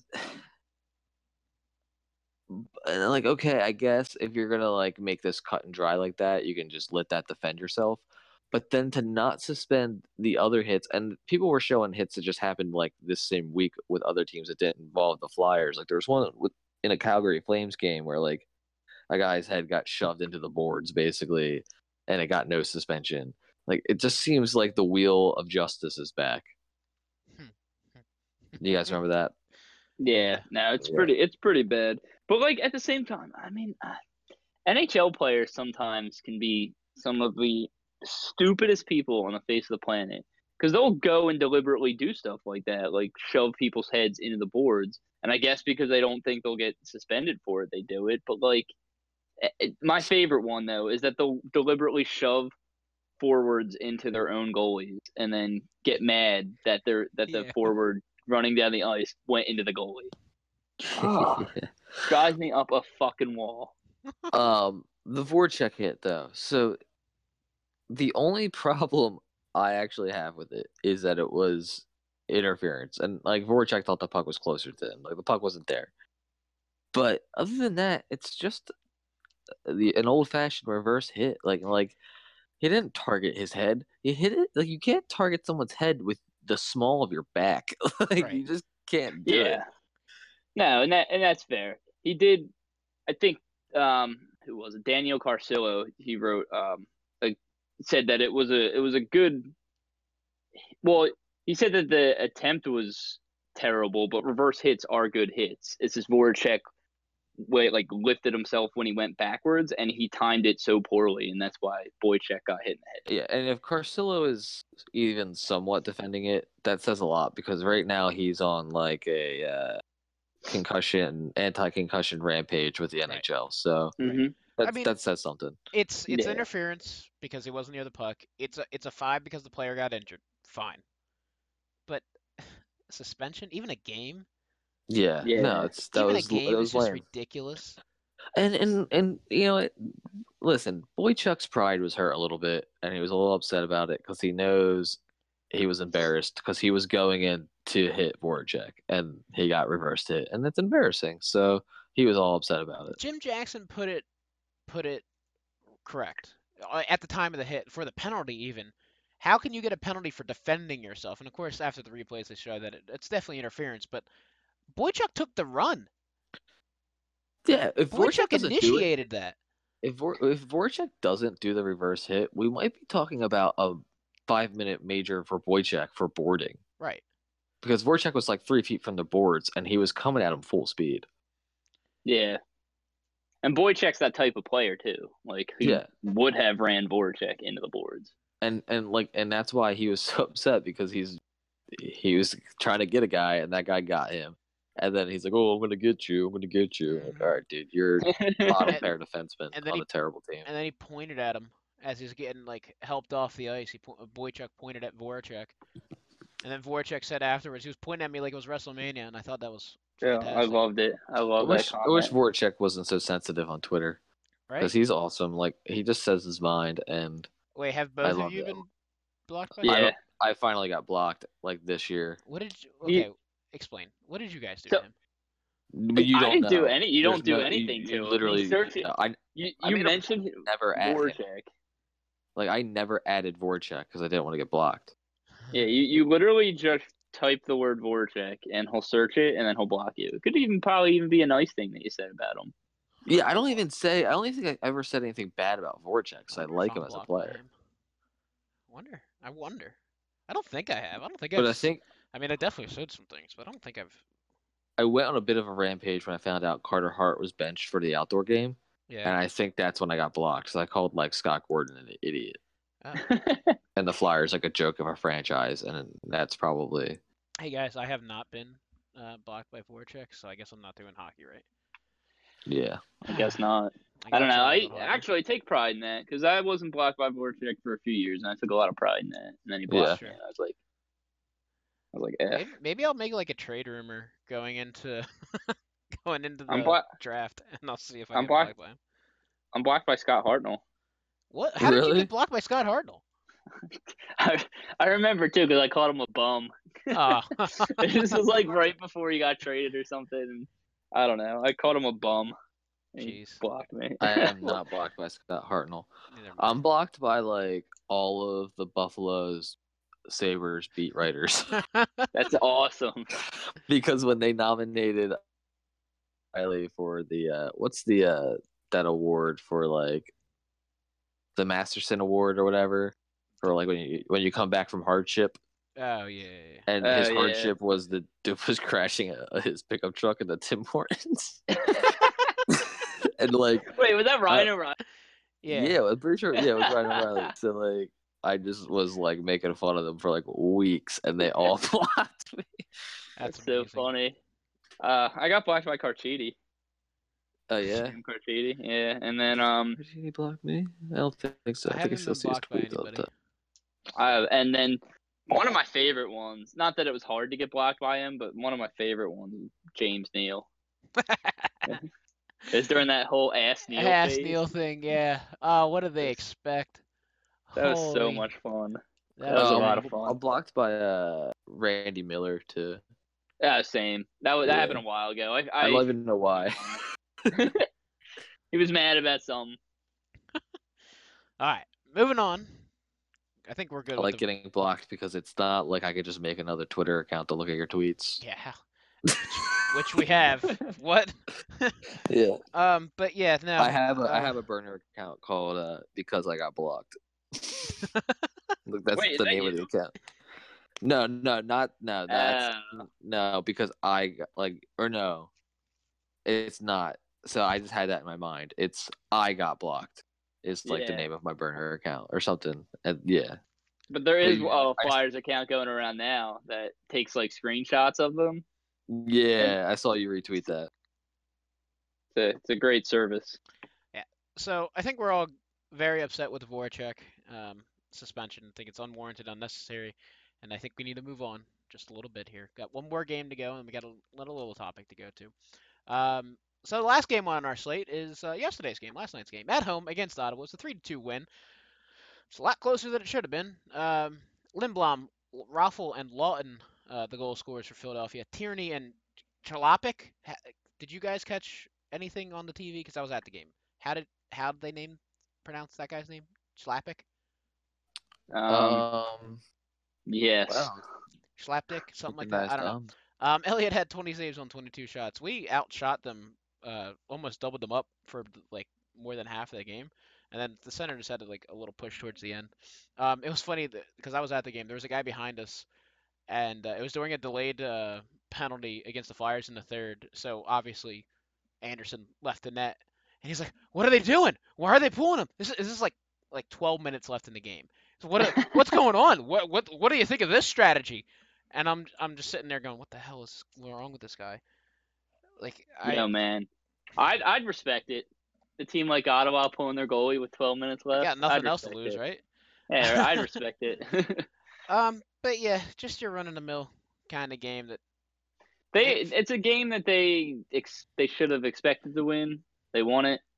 and like, okay, I guess if you're gonna like make this cut and dry like that, you can just let that defend yourself. But then to not suspend the other hits, and people were showing hits that just happened like this same week with other teams that didn't involve the Flyers. Like there was one with, in a Calgary Flames game where like a guy's head got shoved into the boards basically, and it got no suspension. Like it just seems like the wheel of justice is back. You guys remember that? Yeah, no, it's Yeah. pretty it's pretty bad. But like at the same time, I mean, uh, N H L players sometimes can be some of the stupidest people on the face of the planet because they'll go and deliberately do stuff like that, like shove people's heads into the boards. And I guess because they don't think they'll get suspended for it, they do it. But like, it, my favorite one though is that they'll deliberately shove forwards into their own goalies and then get mad that they're that the Yeah. forward running down the ice went into the goalie. Oh, drives me up a fucking wall. um, the Voracek hit though. So the only problem I actually have with it is that it was interference, and like Voracek thought the puck was closer to him. Like the puck wasn't there. But other than that, it's just the an old fashioned reverse hit. Like like he didn't target his head. He hit it like you can't target someone's head with the small of your back. like Right. you just can't do Yeah. it. No, and that and that's fair. He did. I think um, who was it? Daniel Carcillo. He wrote um, a, said that it was a it was a good. Well, he said that the attempt was terrible, but reverse hits are good hits. It's just Voracek way like lifted himself when he went backwards, and he timed it so poorly, and that's why Boychuk got hit in the head. Yeah, and if Carcillo is even somewhat defending it, that says a lot because right now he's on like a uh, concussion, anti-concussion rampage with the Right. N H L. So Mm-hmm. that I mean- that says something. It's it's Yeah. interference because he wasn't near the puck. It's a it's a five because the player got injured. Fine, but suspension, even a game, Yeah, Yeah. no, it's that even was a game that is was just lame. ridiculous. And and and you know, it, listen, Boychuk's pride was hurt a little bit, and he was a little upset about it because he knows he was embarrassed because he was going in to hit Voracek, and he got reversed hit, and that's embarrassing. So he was all upset about it. Jim Jackson put it put it correct Uh, at the time of the hit for the penalty. Even how can you get a penalty for defending yourself? And of course, after the replays, they show that it, it's definitely interference. But Boychuk took the run. Yeah, if Voracek Boychuk doesn't do it, initiated that. if Vor, if Voracek doesn't do the reverse hit, we might be talking about a five minute major for Boychuk for boarding Right. because Voracek was like three feet from the boards, and he was coming at him full speed. Yeah. And Boychuk's that type of player too. Like he Yeah. would have ran Voracek into the boards. and and like and that's why he was so upset because he's he was trying to get a guy and that guy got him, and then he's like, "Oh, I'm gonna get you, I'm gonna get you." Like, Mhm. all right, dude, you're bottom And- pair defenseman and then on he- a terrible team. And then he pointed at him as he's getting like helped off the ice. He po- Boychuk pointed at Voracek, and then Voracek said afterwards he was pointing at me like it was WrestleMania, and I thought that was Yeah, fantastic. I loved it. I I love wish that I wish comment. Voracek wasn't so sensitive on Twitter right? because he's awesome. Like he just says his mind, and Wait, have I both of love you that. been blocked by? I Yeah. don't- I finally got blocked like this year. What did you? He- Okay, explain. What did you guys do So- to him? But you I don't didn't know. do any. You There's don't do no- anything you, to you him. literally. You search it. I You, I you made a mentioned never added him. Voracek. Like I never added Voracek because I didn't want to get blocked. Yeah, you, you literally just type the word Voracek and he'll search it and then he'll block you. It could even probably even be a nice thing that you said about him. Yeah, I don't even say. I don't even think I ever said anything bad about Voracek because I wonder if like I'm him as a blocked by player. him. Wonder. I wonder. I don't think I have. I don't think But I've. I s- think I mean, I definitely said some things, but I don't think I've. I went on a bit of a rampage when I found out Carter Hart was benched for the outdoor game, Yeah. and I think that's when I got blocked. So I called like Scott Gordon an idiot, Oh. and the Flyers like a joke of a franchise, and that's probably Hey guys, I have not been uh, blocked by Voracek, so I guess I'm not doing hockey right. yeah. I guess not. I, I don't know. guess I'm I doing hockey. actually take pride in that because I wasn't blocked by Voracek for a few years and I took a lot of pride in that. And then he blocked Yeah. me. And I was like, I was like, eh. Maybe, maybe I'll make like a trade rumor going into going into the I'm blo- draft, and I'll see if I I'm get blocked- blocked by him. I'm blocked by Scott Hartnell. What? How did you Really? get blocked by Scott Hartnell? I, I remember too because I called him a bum. Oh. This was like right before he got traded or something. And I don't know. I called him a bum. And he Jeez. blocked me. I am not blocked by Scott Hartnell. Neither am I'm blocked by like all of the Buffalo's Sabres beat writers I. That's awesome. because when they nominated Riley for the uh, what's the uh, that award for like the Masterson Award or whatever for like when you when you come back from hardship. Oh yeah, yeah, yeah. And Oh, his yeah. hardship was the dude was crashing a, his pickup truck into Tim Hortons. And like, Wait, was that Ryan O'Reilly? Yeah. yeah, I'm pretty sure. Yeah, it was Ryan O'Reilly. So like, I just was like making fun of them for like weeks, and they all blocked me. That's, That's so amazing. funny. Uh, I got blocked by Carchidi. Oh yeah. Sam Carchidi. Yeah, and then um, Did he block me? I don't think so. I I, think I haven't still been see his blocked by tweets all the anybody. I and then one of my favorite ones. Not that it was hard to get blocked by him, but one of my favorite ones, was James Neal. It's during that whole ass Neal Ass phase. Neil thing, yeah. Oh, what do they expect? That was so Holy- much fun. That That was a Um, lot of fun. I'm blocked by uh Randy Miller too. Yeah, same. That was, that Yeah. happened a while ago. I, I, I, don't even know why. he was mad about something. All right, moving on. I think we're good. I with like the... getting blocked because it's not like I could just make another Twitter account to look at your tweets. Yeah. which we have. What? Yeah. um, but yeah, no. I have a I uh, have a burner account called uh because I got blocked. Look, that's Wait, is the that name of the you? account. No, no, not no. That's Uh, no because I got- like or no, it's not. So I just had that in my mind. It's I got blocked. Is like the yeah. name of my burner account or something. And yeah, But there but is yeah, a I, Flyers account going around now that takes like screenshots of them. And yeah, I saw you retweet that. it's a, it's a great service. yeah. So I think we're all very upset with the Voracek um, suspension. I think it's unwarranted, unnecessary, and I think we need to move on just a little bit here. Got one more game to go, and we got a little little topic to go to. Um, so the last game on our slate is uh, yesterday's game, last night's game, at home against Ottawa. It's a three to two win. It's a lot closer than it should have been. Um, Lindblom, Raffle, and Lawton, uh, the goal scorers for Philadelphia. Tierney and Chalopik. Ha- did you guys catch anything on the T V? Because I was at the game. How did how did they name pronounce that guy's name? Chlapik? Um, Um, yes. wow, Schlapdick? Something like that. I recognized don't know. um. Um, Elliott had twenty saves on twenty-two shots. We outshot them, uh, almost doubled them up for like more than half of the game, and then the center just had like a little push towards the end. Um, it was funny because I was at the game. There was a guy behind us, and uh, it was during a delayed uh, penalty against the Flyers in the third. So obviously Anderson left the net, and he's like, "What are they doing? Why are they pulling him? This is, is this like like twelve minutes left in the game? So what what's going on? What what what do you think of this strategy?" And I'm I'm just sitting there going, "What the hell is wrong with this guy?" Like I Yo, man. I'd I'd respect it. The team like Ottawa pulling their goalie with twelve minutes I left. got I'd nothing else to respect lose, it. right? Yeah, I'd respect it. um, but yeah, just your run of the mill kind of game that I they think. it's a game that they ex, they should have expected to win. They won it.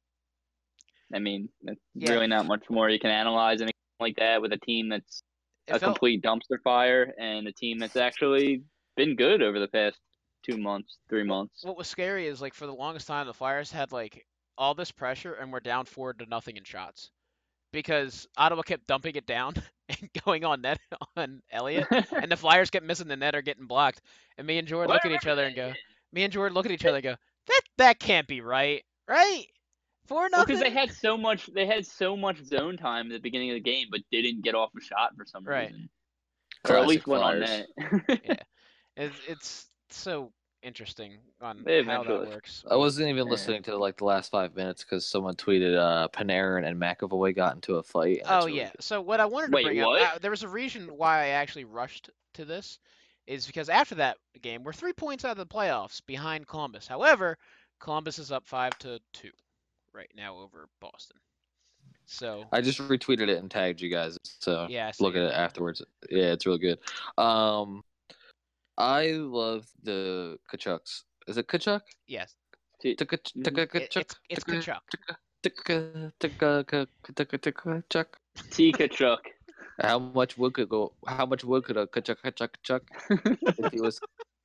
I mean, there's Yeah, really not much more you can analyze in a game like that with a team that's it a felt. complete dumpster fire and a team that's actually been good over the past two months, three What months. what was scary is like for the longest time the Flyers had like all this pressure and we're down four to nothing in shots because Ottawa kept dumping it down and going on net on Elliott, well, and the Flyers kept missing the net or getting blocked. And me and I Jordan look at each remember other that. and go, Yeah. me and Jordan look at each other and go, that that can't be right, right? Four Well, because nothing, they had so much, they had so much zone time at the beginning of the game, but didn't get off a shot for some right? reason, or at Classic least went on Flyers. net. Yeah, it's it's so interesting on how that Eventually, works. I We wasn't even yeah. listening to like the last five minutes because someone tweeted uh Panarin and McAvoy got into a fight, and Oh that's really yeah. good. So what I wanted to Wait, bring up, what? uh, there was a reason why I actually rushed to this, is because after that game, we're three points out of the playoffs behind Columbus. However, Columbus is up five to two right now over Boston. So I just retweeted it and tagged you guys, so yeah, I saw look you at did it that. afterwards. Yeah, it's real good. Um, I love the Kachucks. Is it Kachuk? Yes, See, Tuka- mhm. Tuka- it, Kachuk? it's it's Tuka- Kachuk. Tuka- Tuka- Tuka- Tuka- Tuka- Kachuk? Tika truck. How much wood could go? How much wood could a Kachuk Kachuk Kachuk if he was?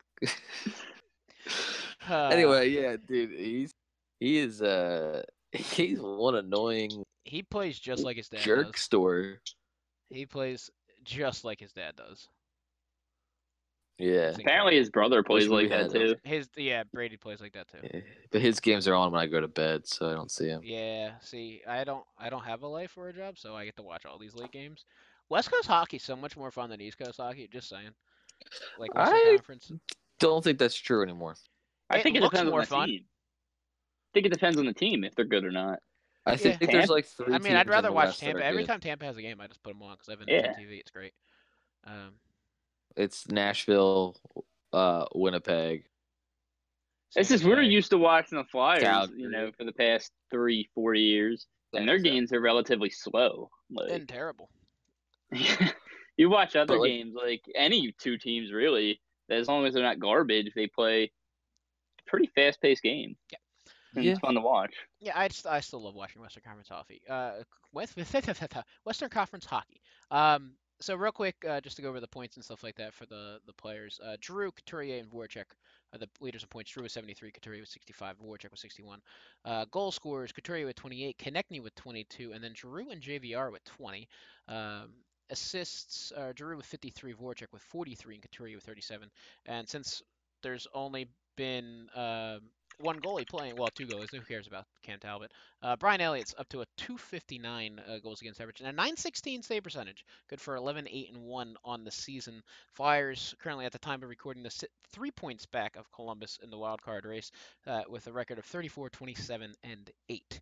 Uh, Anyway, yeah, dude, he's he is uh he's one annoying he plays just like his dad jerk does. store. He plays just like his dad does. Yeah, It's Apparently, incredible. his brother plays wish we like that had him. too. His yeah, Brady plays like that too. Yeah. But his games are on when I go to bed, so I don't see him. Yeah, see, I don't I don't have a life or a job, so I get to watch all these late games. West Coast hockey's so much more fun than East Coast hockey, just saying. Like Western I Conference. don't think that's true anymore. I It think it looks depends on more the fun. team. I think it depends on the team if they're good or not. I Yeah. think there's Tampa- like three I mean, I'd teams in rather the watch West that Tampa. are Every good. time Tampa has a game, I just put them on because I have an Yeah. T V. It's great. Um, It's Nashville, uh, Winnipeg. It's San just we're Jose. used to watching the Flyers, Calgary. you know, for the past three, four years, and their Exactly. games are relatively slow. Like And terrible. you watch other But, like- games, like any two teams really, as long as they're not garbage, they play a pretty fast-paced game. Yeah. And Yeah. it's fun to watch. Yeah, I just I still love watching Western Conference hockey. Uh, West, Western Conference hockey. Um, so real quick, uh, just to go over the points and stuff like that for the the players. Uh, Drew, Couturier, and Voracek are the leaders in points. Drew with seventy-three, Couturier with sixty-five, Voracek with sixty-one. Uh, goal scorers: Couturier with twenty-eight, Konechny with twenty-two, and then Drew and J V R with twenty. Um, assists: uh, Drew with fifty-three, Voracek with forty-three, and Couturier with thirty-seven. And since there's only been uh, one goalie playing, well, two goalies. Who cares about Cam Talbot? Uh, Brian Elliott's up to a two fifty-nine uh, goals against average and a nine sixteen save percentage. Good for eleven eight and one on the season. Flyers currently at the time of recording this sit three points back of Columbus in the wild card race uh, with a record of thirty-four twenty-seven and eight.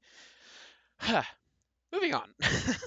Moving on.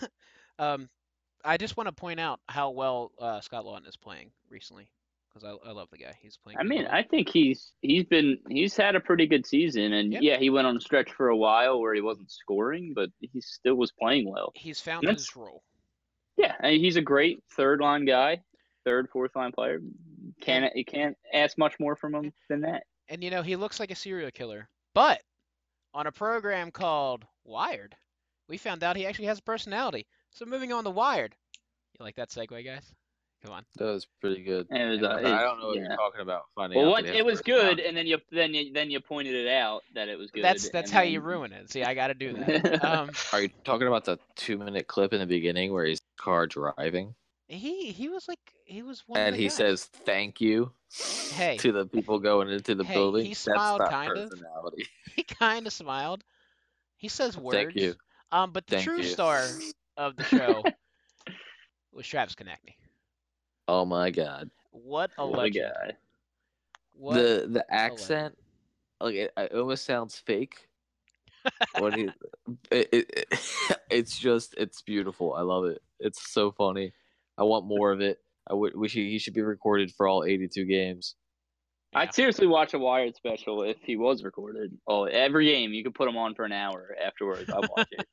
um, I just want to point out how well uh, Scott Lawton is playing recently because I, I love the guy. He's playing. I good mean, hockey. I think he's he's been he's had a pretty good season, and Yep. yeah, he went on a stretch for a while where he wasn't scoring, but he still was playing well. He's found And that's- his role. Yeah, and he's a great third line guy, third fourth line player. Can't you can't ask much more from him than that. And you know, he looks like a serial killer. But on a program called Wired, we found out he actually has a personality. So moving on to Wired. You like that segue, guys? Come on. That was pretty good. And it was, uh, But I don't know what yeah. you're talking about. Finding Well, out what, that he has it was good, personality. and then you then you then you pointed it out that it was good. That's that's and how then- you ruin it. See, I got to do that. Um, Are you talking about the two-minute clip in the beginning where he's car driving he he was like he was one. and of the he guys. says "thank you" Hey. to the people going into the Hey, building? he That's smiled not kind of. personality. He kind of smiled. He says words. Thank you. Um, but the Thank true you. star of the show was Travis Konechny. Oh my god. What a What a legend! guy. What the the accent, like it, it almost sounds fake. when he, it, it, it, it's just it's beautiful. I love it. It's so funny. I want more of it. I would wish he, he should be recorded for all eighty-two games. Yeah. I'd seriously watch a Wired special if he was recorded. Oh, every game you could put him on for an hour afterwards. I'd watch it.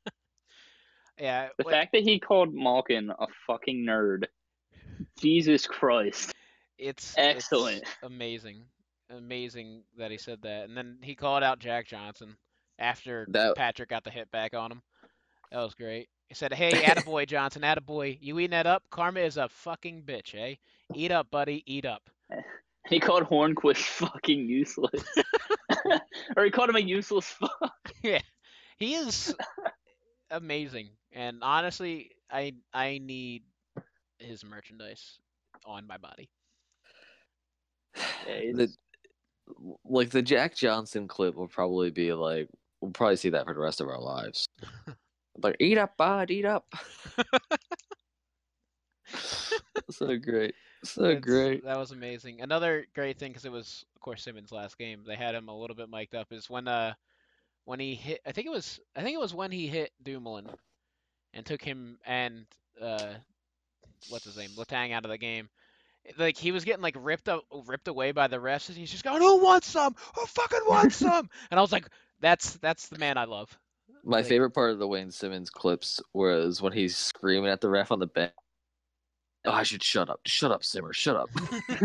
Yeah, The what- fact that he called Malkin a fucking nerd, Jesus Christ. it's Excellent. it's amazing, amazing that he said that, and then he called out Jack Johnson after That- Patrick got the hit back on him. That was great. He said, "Hey, attaboy Johnson, attaboy, you eating that up? Karma is a fucking bitch, eh? Eat up, buddy, eat up." He called Hornquist fucking useless. Or he called him a useless fuck. He is amazing, and honestly, I I need his merchandise on my body. Yeah, he's- The, like the Jack Johnson clip will probably be like we'll probably see that for the rest of our lives. Like eat up, bud, eat up. So great, so It's- great. That was amazing. Another great thing, because it was, of course, Simmons' last game. They had him a little bit mic'd up. Is when uh when he hit. I think it was. I think it was when he hit Dumoulin, and took him and uh what's his name, Letang out of the game. Like he was getting like ripped up, ripped away by the refs, and he's just going, "Who wants some? Who fucking wants some?" And I was like, "That's that's the man I love." My Like- favorite part of the Wayne Simmons clips was when he's screaming at the ref on the bench. Oh, I should shut up. Shut up, Simmer. Shut up.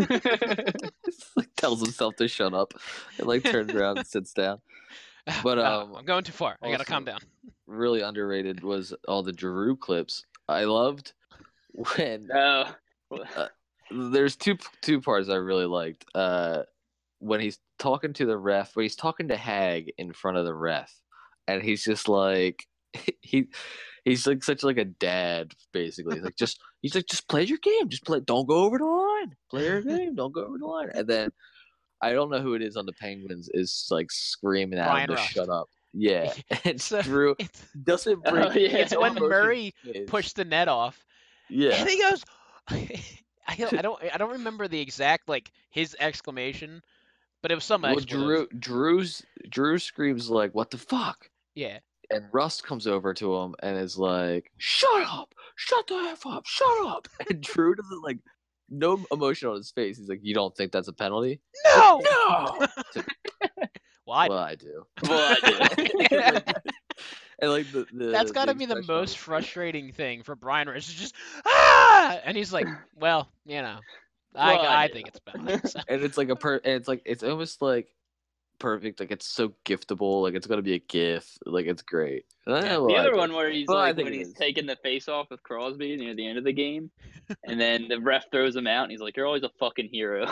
Like tells himself to shut up and like turns around and sits down. But, Ah, um, I'm going too far. I gotta also- calm down. Really underrated was all the Giroux clips. I loved when Oh, there's two two parts I really liked. Uh, when he's talking to the ref, when he's talking to Hag in front of the ref, and he's just like he he's like such like a dad basically. He's like just he's like just play your game, just play. Don't go over the line. Play your game. Don't go over the line. And then I don't know who it is on the Penguins is like screaming at Brian him to Rust. shut up. Yeah, and So, Drew it's, doesn't bring. Oh, yeah. it's when emotion Murray to his- pushed the net off. Yeah. And he goes, I don't, I don't, I don't remember the exact like his exclamation, but it was some Well, expletive. Drew Drew's Drew screams like, "What the fuck?" Yeah, And Rust comes over to him and is like, "Shut up! Shut the f up! Shut up!" And Drew doesn't like no emotion on his face. He's like, "You don't think that's a penalty?" no, No. Well, I, Well, I do. well, I do. Yeah. And like the, the that's got to the be the expression on most his face. frustrating thing for Brian Rust. It's just ah, and he's like, well, you know, I, Well, I I think it's penalty. So. And it's like a per. And it's like it's almost like perfect. Like it's so giftable. Like it's gonna be a gift. Like it's great. And I Yeah. know The I other do. one where he's Well, I like think when it he's is. taking the face off with Crosby near the end of the game, and then the ref throws him out, and he's like, "You're always a fucking hero."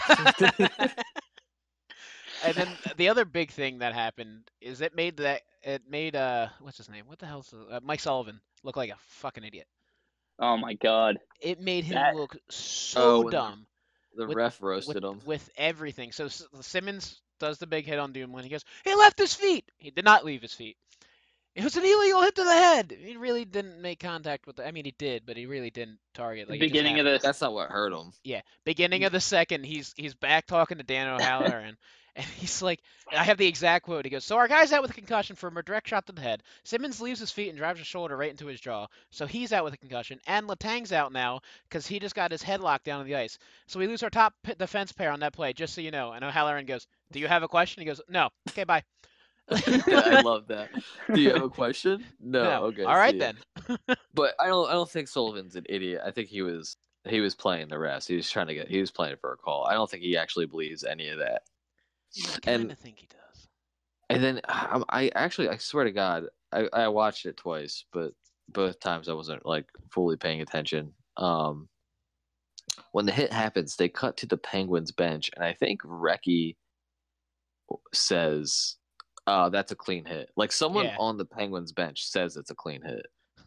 And then the other big thing that happened is it made that it made uh what's his name? What the hell's uh, Mike Sullivan look like a fucking idiot. Oh my god. It made him That- look Oh, so when the- dumb The with- ref with, roasted him. with everything. So S- Simmons does the big hit on Dumoulin. He goes, he left his feet. He did not leave his feet. It was an illegal hit to the head. He really didn't make contact with the. I mean, he did, but he really didn't target. The Like, it just beginning of happened. this, That's not what hurt him. Yeah, beginning of the second, he's he's back talking to Dan O'Halloran, and he's like, I have the exact quote. He goes, "So our guy's out with a concussion from a direct shot to the head. Simmons leaves his feet and drives a shoulder right into his jaw, so he's out with a concussion. And Letang's out now because he just got his head locked down on the ice. So we lose our top p- defense pair on that play, just so you know." And O'Halloran goes, "Do you have a question?" He goes, "No." Okay, bye. I love that. Do you have a question? No. No. Okay. All right see ya. then. But I don't. I don't think Sullivan's an idiot. I think he was. He was playing the rest. He was trying to get. He was playing for a call. I don't think he actually believes any of that. I kind And of think he does. and then I, I actually, I swear to God, I, I watched it twice, but both times I wasn't like fully paying attention. Um, when the hit happens, they cut to the Penguins bench, and I think Recchi says, "Oh, that's a clean hit." Like someone Yeah. on the Penguins bench says it's a clean hit.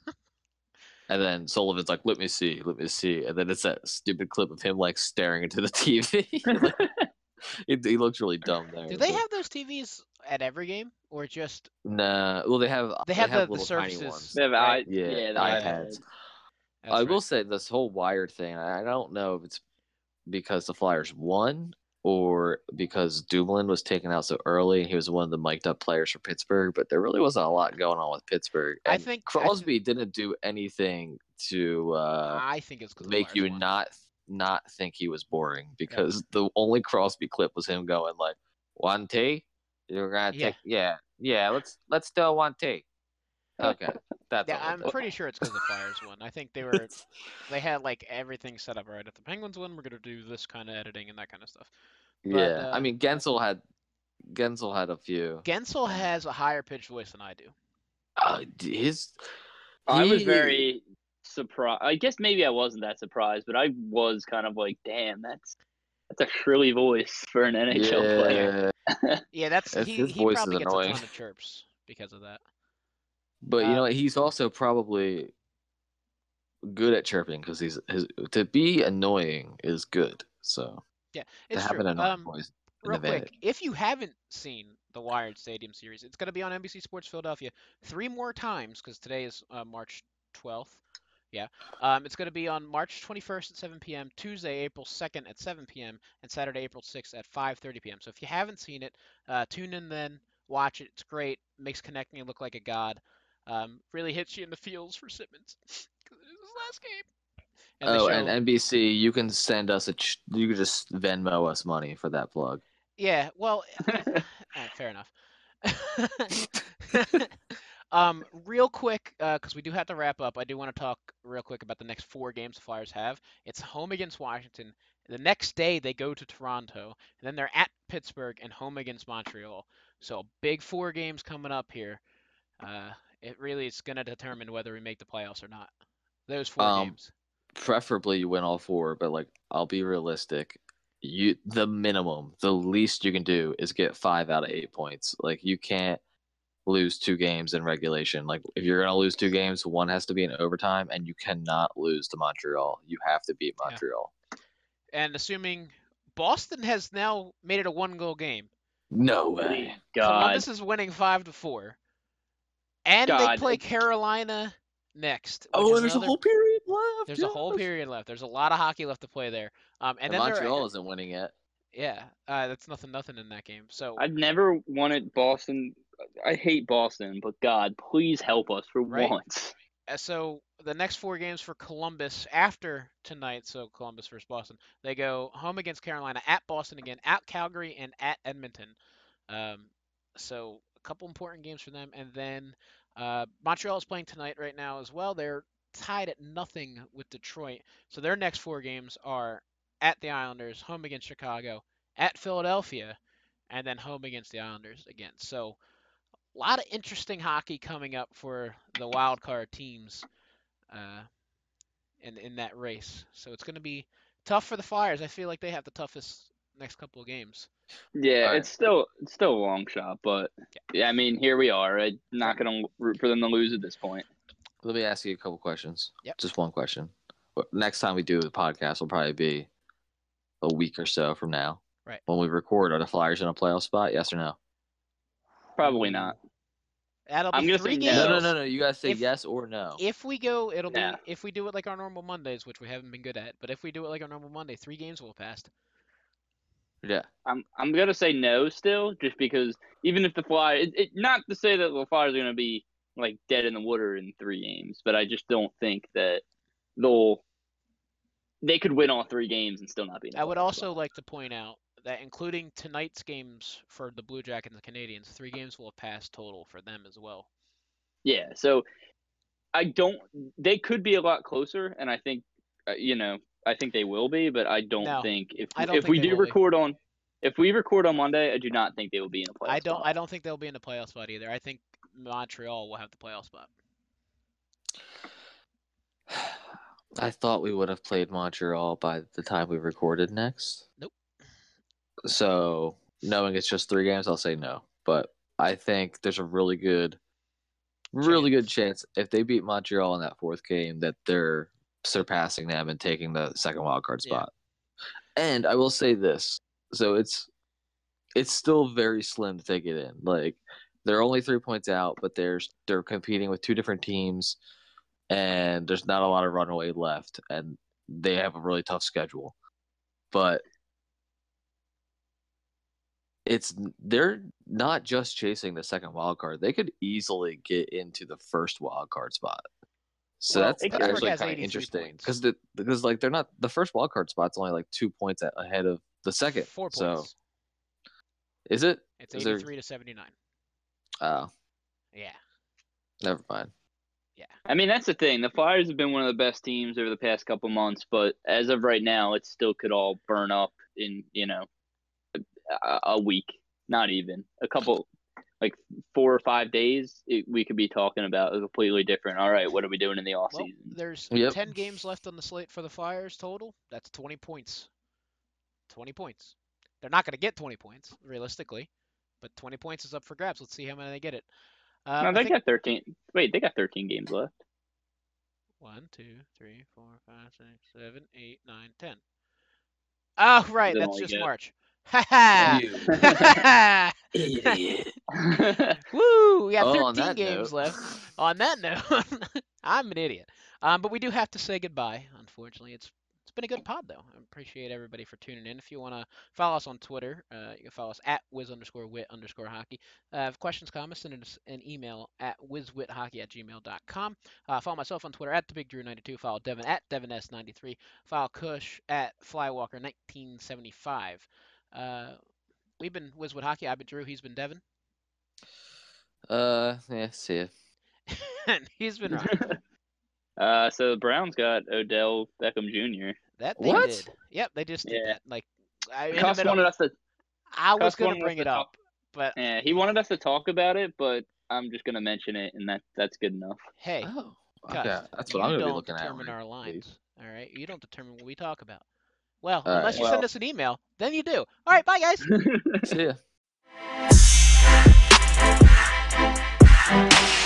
And then Sullivan's like, "Let me see, let me see," and then it's that stupid clip of him like staring into the T V. Like, he, he looks really dumb there. Do they but- have those T Vs at every game, or just Nah. Well, they have. They have the- the little tiny surfaces. ones. they have Right. I, Yeah, yeah, the iPads. iPads. That's I right. will say this whole Wired thing. I I don't know if it's because the Flyers won or because Dumoulin was taken out so early. He was one of the mic'd up players for Pittsburgh, but there really wasn't a lot going on with Pittsburgh. I And think- I Crosby didn't do anything to uh, I think it's 'cause the make Flyers you won. not not think he was boring because the only Crosby clip was him going like one T. You're gonna Yeah. take yeah yeah let's let's do one T. Okay, that's Yeah, all it I'm was. pretty sure it's because the Flyers won. I think they were they had like everything set up right. If the Penguins win, we're gonna do this kind of editing and that kind of stuff. But, Yeah, I uh, mean Gensel had Gensel had a few. Gensel has a higher pitched voice than I do. Uh, his I was he- very surprised. I guess maybe I wasn't that surprised, but I was kind of like, damn, that's that's a shrilly voice for an N H L player. yeah, Yeah, that's His- he. his He voice is probably gets annoying. a ton of chirps because of that. but Uh, you know he's also probably good at chirping because he's his to be annoying is good. So Yeah, to it's have true. an annoying Um, voice, an real advantage. quick, if you haven't seen the Wired Stadium series, it's going to be on N B C Sports Philadelphia three more times because today is uh, March twelfth. Yeah. Um, it's going to be on March twenty-first at seven p m, Tuesday, April second at seven p m, and Saturday, April sixth at five thirty p m. So if you haven't seen it, uh, tune in then, watch it. It's great. Makes connecting you look like a god. Um, really hits you in the feels for Simmons because it is his last game. And they Oh, show- and N B C, you can send us a. Ch- you can just Venmo us money for that plug. Yeah, well, uh, fair enough. um, real quick, because we do have to wrap up, I do want to talk real quick about the next four games the Flyers have. It's home against Washington. The next day they go to Toronto, and then they're at Pittsburgh and home against Montreal. So big four games coming up here. Uh, it really is going to determine whether we make the playoffs or not. Those four Um, games. Preferably you win all four, but like I'll be realistic. You the minimum, the least you can do is get five out of eight points. Like you can't lose two games in regulation. Like if you're gonna lose two games, one has to be in overtime, and you cannot lose to Montreal. You have to beat Yeah. Montreal. And assuming Boston has now made it a one-goal game. No way. God, Columbus is winning five to four, and they God, play it- Carolina next. Which Oh, is and there's another, a whole period left. there's a whole yes. period left. There's a lot of hockey left to play there. Um, and, And then they're- Montreal isn't winning yet. yeah, uh, that's nothing, nothing in that game. So I've never wanted Boston. I hate Boston, but God, please help us for Right. once. uh, so the next four games for Columbus after tonight. So Columbus versus Boston. They go home against Carolina, at Boston again, at Calgary, and at Edmonton. Um, so a couple important games for them, and then uh, Montreal is playing tonight right now as well. They're tied at nothing with Detroit. So their next four games are at the Islanders, home against Chicago, at Philadelphia, and then home against the Islanders again. So a lot of interesting hockey coming up for the wild card teams uh, in in that race. So it's going to be tough for the Flyers. I feel like they have the toughest next couple of games. Yeah, Alright. it's still it's still a long shot, but yeah, I mean, here we are. I'm not gonna root for them to lose at this point. Let me ask you a couple questions. Yep. Just one question. But next time we do the podcast will probably be a week or so from now. Right. When we record, are the Flyers in a playoff spot? Yes or no? Probably not. That'll be I'm gonna three say games. no. No, no, no, no. You guys say If- yes or no. If we go, it'll Nah. be if we do it like our normal Mondays, which we haven't been good at. But if we do it like our normal Monday, three games will have passed. Yeah. I'm I'm gonna say no still, just because even if the Flyers, it, it, not to say that the Flyers are gonna be like dead in the water in three games, but I just don't think that they'll they could win all three games and still not be in a I would playoff also spot. like to point out that including tonight's games for the Blue Jackets and the Canadians, three games will have passed total for them as well. Yeah, so I don't. They could be a lot closer, and I think, uh, you know, I think they will be, but I don't No, think if I don't if think we they do will be. record on if we record on Monday, I do not think they will be in a playoff I don't. spot. I don't think they'll be in the playoff spot either. I think Montreal will have the playoff spot. I thought we would have played Montreal by the time we recorded next. Nope. So, knowing it's just three games, I'll say no. But I think there's a really good, really good chance if they beat Montreal in that fourth game that they're surpassing them and taking the second wild card Yeah. spot. And I will say this: so it's it's still very slim to take it in. Like they're only three points out, but there's they're competing with two different teams, and there's not a lot of runaway left, and they have a really tough schedule. But it's they're not just chasing the second wild card; they could easily get into the first wild card spot. So Well, that's Pittsburgh actually has kind of eighty-three interesting points. because the because like they're not the first wild card spot's only like two points a- ahead of the second. Four points. So is it? It's is there- eighty-three to seventy-nine. Oh, Yeah. never mind. I mean, that's the thing. The Flyers have been one of the best teams over the past couple months, but as of right now, it still could all burn up in, you know, a, a week. Not even. A couple, like four or five days, it, we could be talking about a completely different, all right, what are we doing in the Well, offseason? there's Yep. ten games left on the slate for the Flyers total. That's twenty points. twenty points. They're not going to get twenty points, realistically, but twenty points is up for grabs. Let's see how many they get it. Uh, no, I they think got thirteen. Wait, they got thirteen games left. one, two, three, four, five, six, seven, eight, nine, ten. Oh, right. They That's only just get- March. Ha ha! You Ha ha! idiot. Woo! We got Oh, on thirteen that games note. left. On that note, I'm an idiot. Um, but we do have to say goodbye. Unfortunately, it's it's been a good pod though. I appreciate everybody for tuning in. If you want to follow us on Twitter, uh, you can follow us at whiz underscore wit underscore hockey. Uh, have questions, comments, send us an email at whizwithockey at gmail dot com. Uh, follow myself on Twitter at the big drew ninety-two. Follow Devin at devin s ninety-three. Follow Kush at flywalker nineteen seventy-five. Uh, we've been Whiz with Hockey. I've been Drew. He's been Devin. Uh, yeah, see ya. And he's been Ryan. uh, so the Browns got Odell Beckham Junior That they What? did. Yep, they just did Yeah. that. Like, I, in the Cuss middle, wanted us to. I was Cuss gonna wanted us bring to it talk- up, but Yeah, he wanted us to talk about it, but I'm just gonna mention it, and that that's good enough. hey, Oh, Cuss, okay. That's what you I'm gonna don't be looking at. determine when our I lines. leave. All right, you don't determine what we talk about. Well, All unless right. you send Well- us an email, then you do. All right, bye guys. See ya.